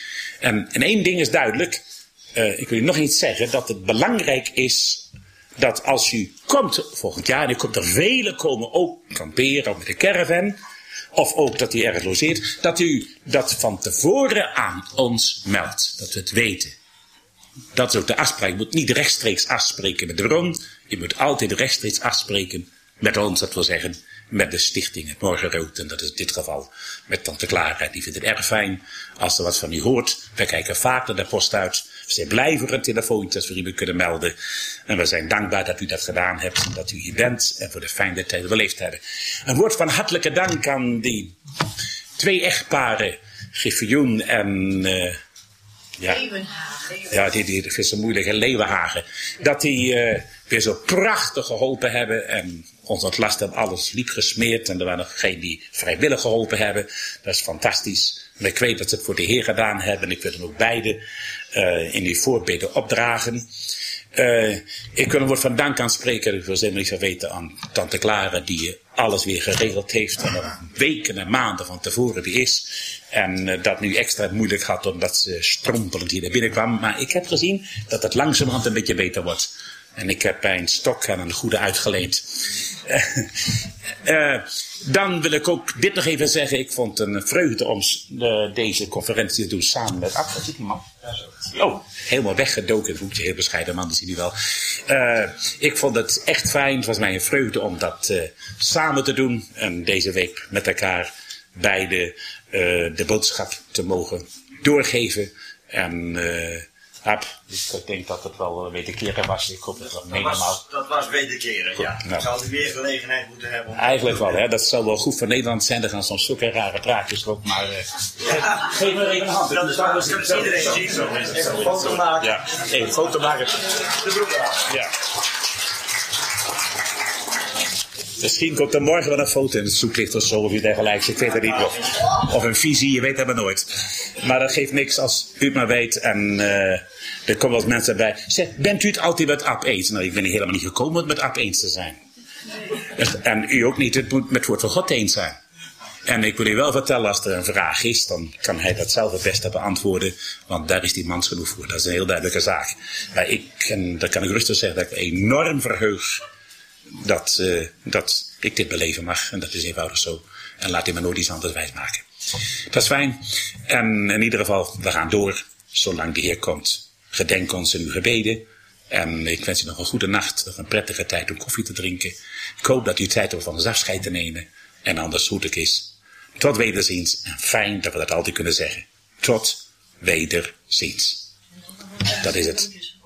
En, en één ding is duidelijk. Uh, ik wil u nog iets zeggen. Dat het belangrijk is dat als u komt volgend jaar. En er komt er velen komen ook kamperen of met de caravan. Of ook dat u ergens logeert. Dat u dat van tevoren aan ons meldt. Dat we het weten. Dat is ook de afspraak. Je moet niet rechtstreeks afspreken met de bron. Je moet altijd rechtstreeks afspreken met ons. Dat wil zeggen met de stichting Het Morgenrood. En dat is in dit geval met tante Clara. Die vindt het erg fijn als er wat van u hoort. Wij kijken vaak naar de post uit. We zijn blij voor een telefoontje als we u kunnen melden. En we zijn dankbaar dat u dat gedaan hebt. En dat u hier bent. En voor de fijne tijd beleefd hebben. Een woord van hartelijke dank aan die twee echtparen. Griffioen en... Uh, ja, Leeuwenhagen. Ja, die, die, die is zo moeilijk. Leeuwenhagen. Dat die uh, weer zo prachtig geholpen hebben. En ons ontlast hebben alles liep gesmeerd. En er waren nog geen die vrijwillig geholpen hebben. Dat is fantastisch. En ik weet dat ze het voor de Heer gedaan hebben. En ik wil hem ook beide uh, in die voorbeden opdragen. Uh, ik wil een woord van dank aanspreken. Ik wil zeker niet zo weten aan tante Clara. Die alles weer geregeld heeft. En er weken en maanden van tevoren die is. En uh, dat nu extra moeilijk had omdat ze strompelend hier naar binnen kwam. Maar ik heb gezien dat het langzamerhand een beetje beter wordt. En ik heb bij een stok aan een goede uitgeleend. Uh, uh, dan wil ik ook dit nog even zeggen. Ik vond het een vreugde om uh, deze conferentie te doen samen met Ab. Waar zit die man? Oh, helemaal weggedoken in het hoekje. Heel bescheiden man, dat zie je wel. Uh, ik vond het echt fijn. Het was mij een vreugde om dat uh, samen te doen. En deze week met elkaar beide uh, de boodschap te mogen doorgeven. En... Uh, Ab, ik denk dat het wel wederkeren was. Ik hoop dat dat was, dat was wederkeren, goed, ja. Nou. Zou u weer gelegenheid moeten hebben. Om... Eigenlijk wel, hè. Dat zou wel goed voor Nederland zijn. Er gaan soms zulke rare praatjes erop, maar... Uh, ja. Geef me even een hand. Dat is waar, dat kan iedereen zien. Zo. Even een foto maken. Ja, even een foto maken. De broek aan. Ja. Misschien komt er morgen wel een foto in het zoeklicht of zo, of iets dergelijks. Ik weet het niet. Of, of een visie, je weet het maar nooit. Maar dat geeft niks als u het maar weet. En uh, er komen wel eens mensen bij. Zeg, bent u het altijd met Ab eens? Nou, ik ben hier helemaal niet gekomen om het met Ab eens te zijn. En u ook niet, het moet met het woord van God eens zijn. En ik wil u wel vertellen, als er een vraag is, dan kan hij dat zelf het beste beantwoorden. Want daar is die mans genoeg voor. Dat is een heel duidelijke zaak. Maar ik, en dat kan ik rustig zeggen, dat ik enorm verheug dat, uh, dat ik dit beleven mag. En dat is eenvoudig zo. En laat hij me nooit iets anders wijsmaken. Dat is fijn. En in ieder geval, we gaan door. Zolang de Heer komt. Gedenk ons in uw gebeden. En ik wens u nog een goede nacht. Nog een prettige tijd om koffie te drinken. Ik hoop dat u tijd hebt van ons afscheid te nemen. En anders goed het is. Tot wederziens. En fijn dat we dat altijd kunnen zeggen. Tot wederziens. Dat is het.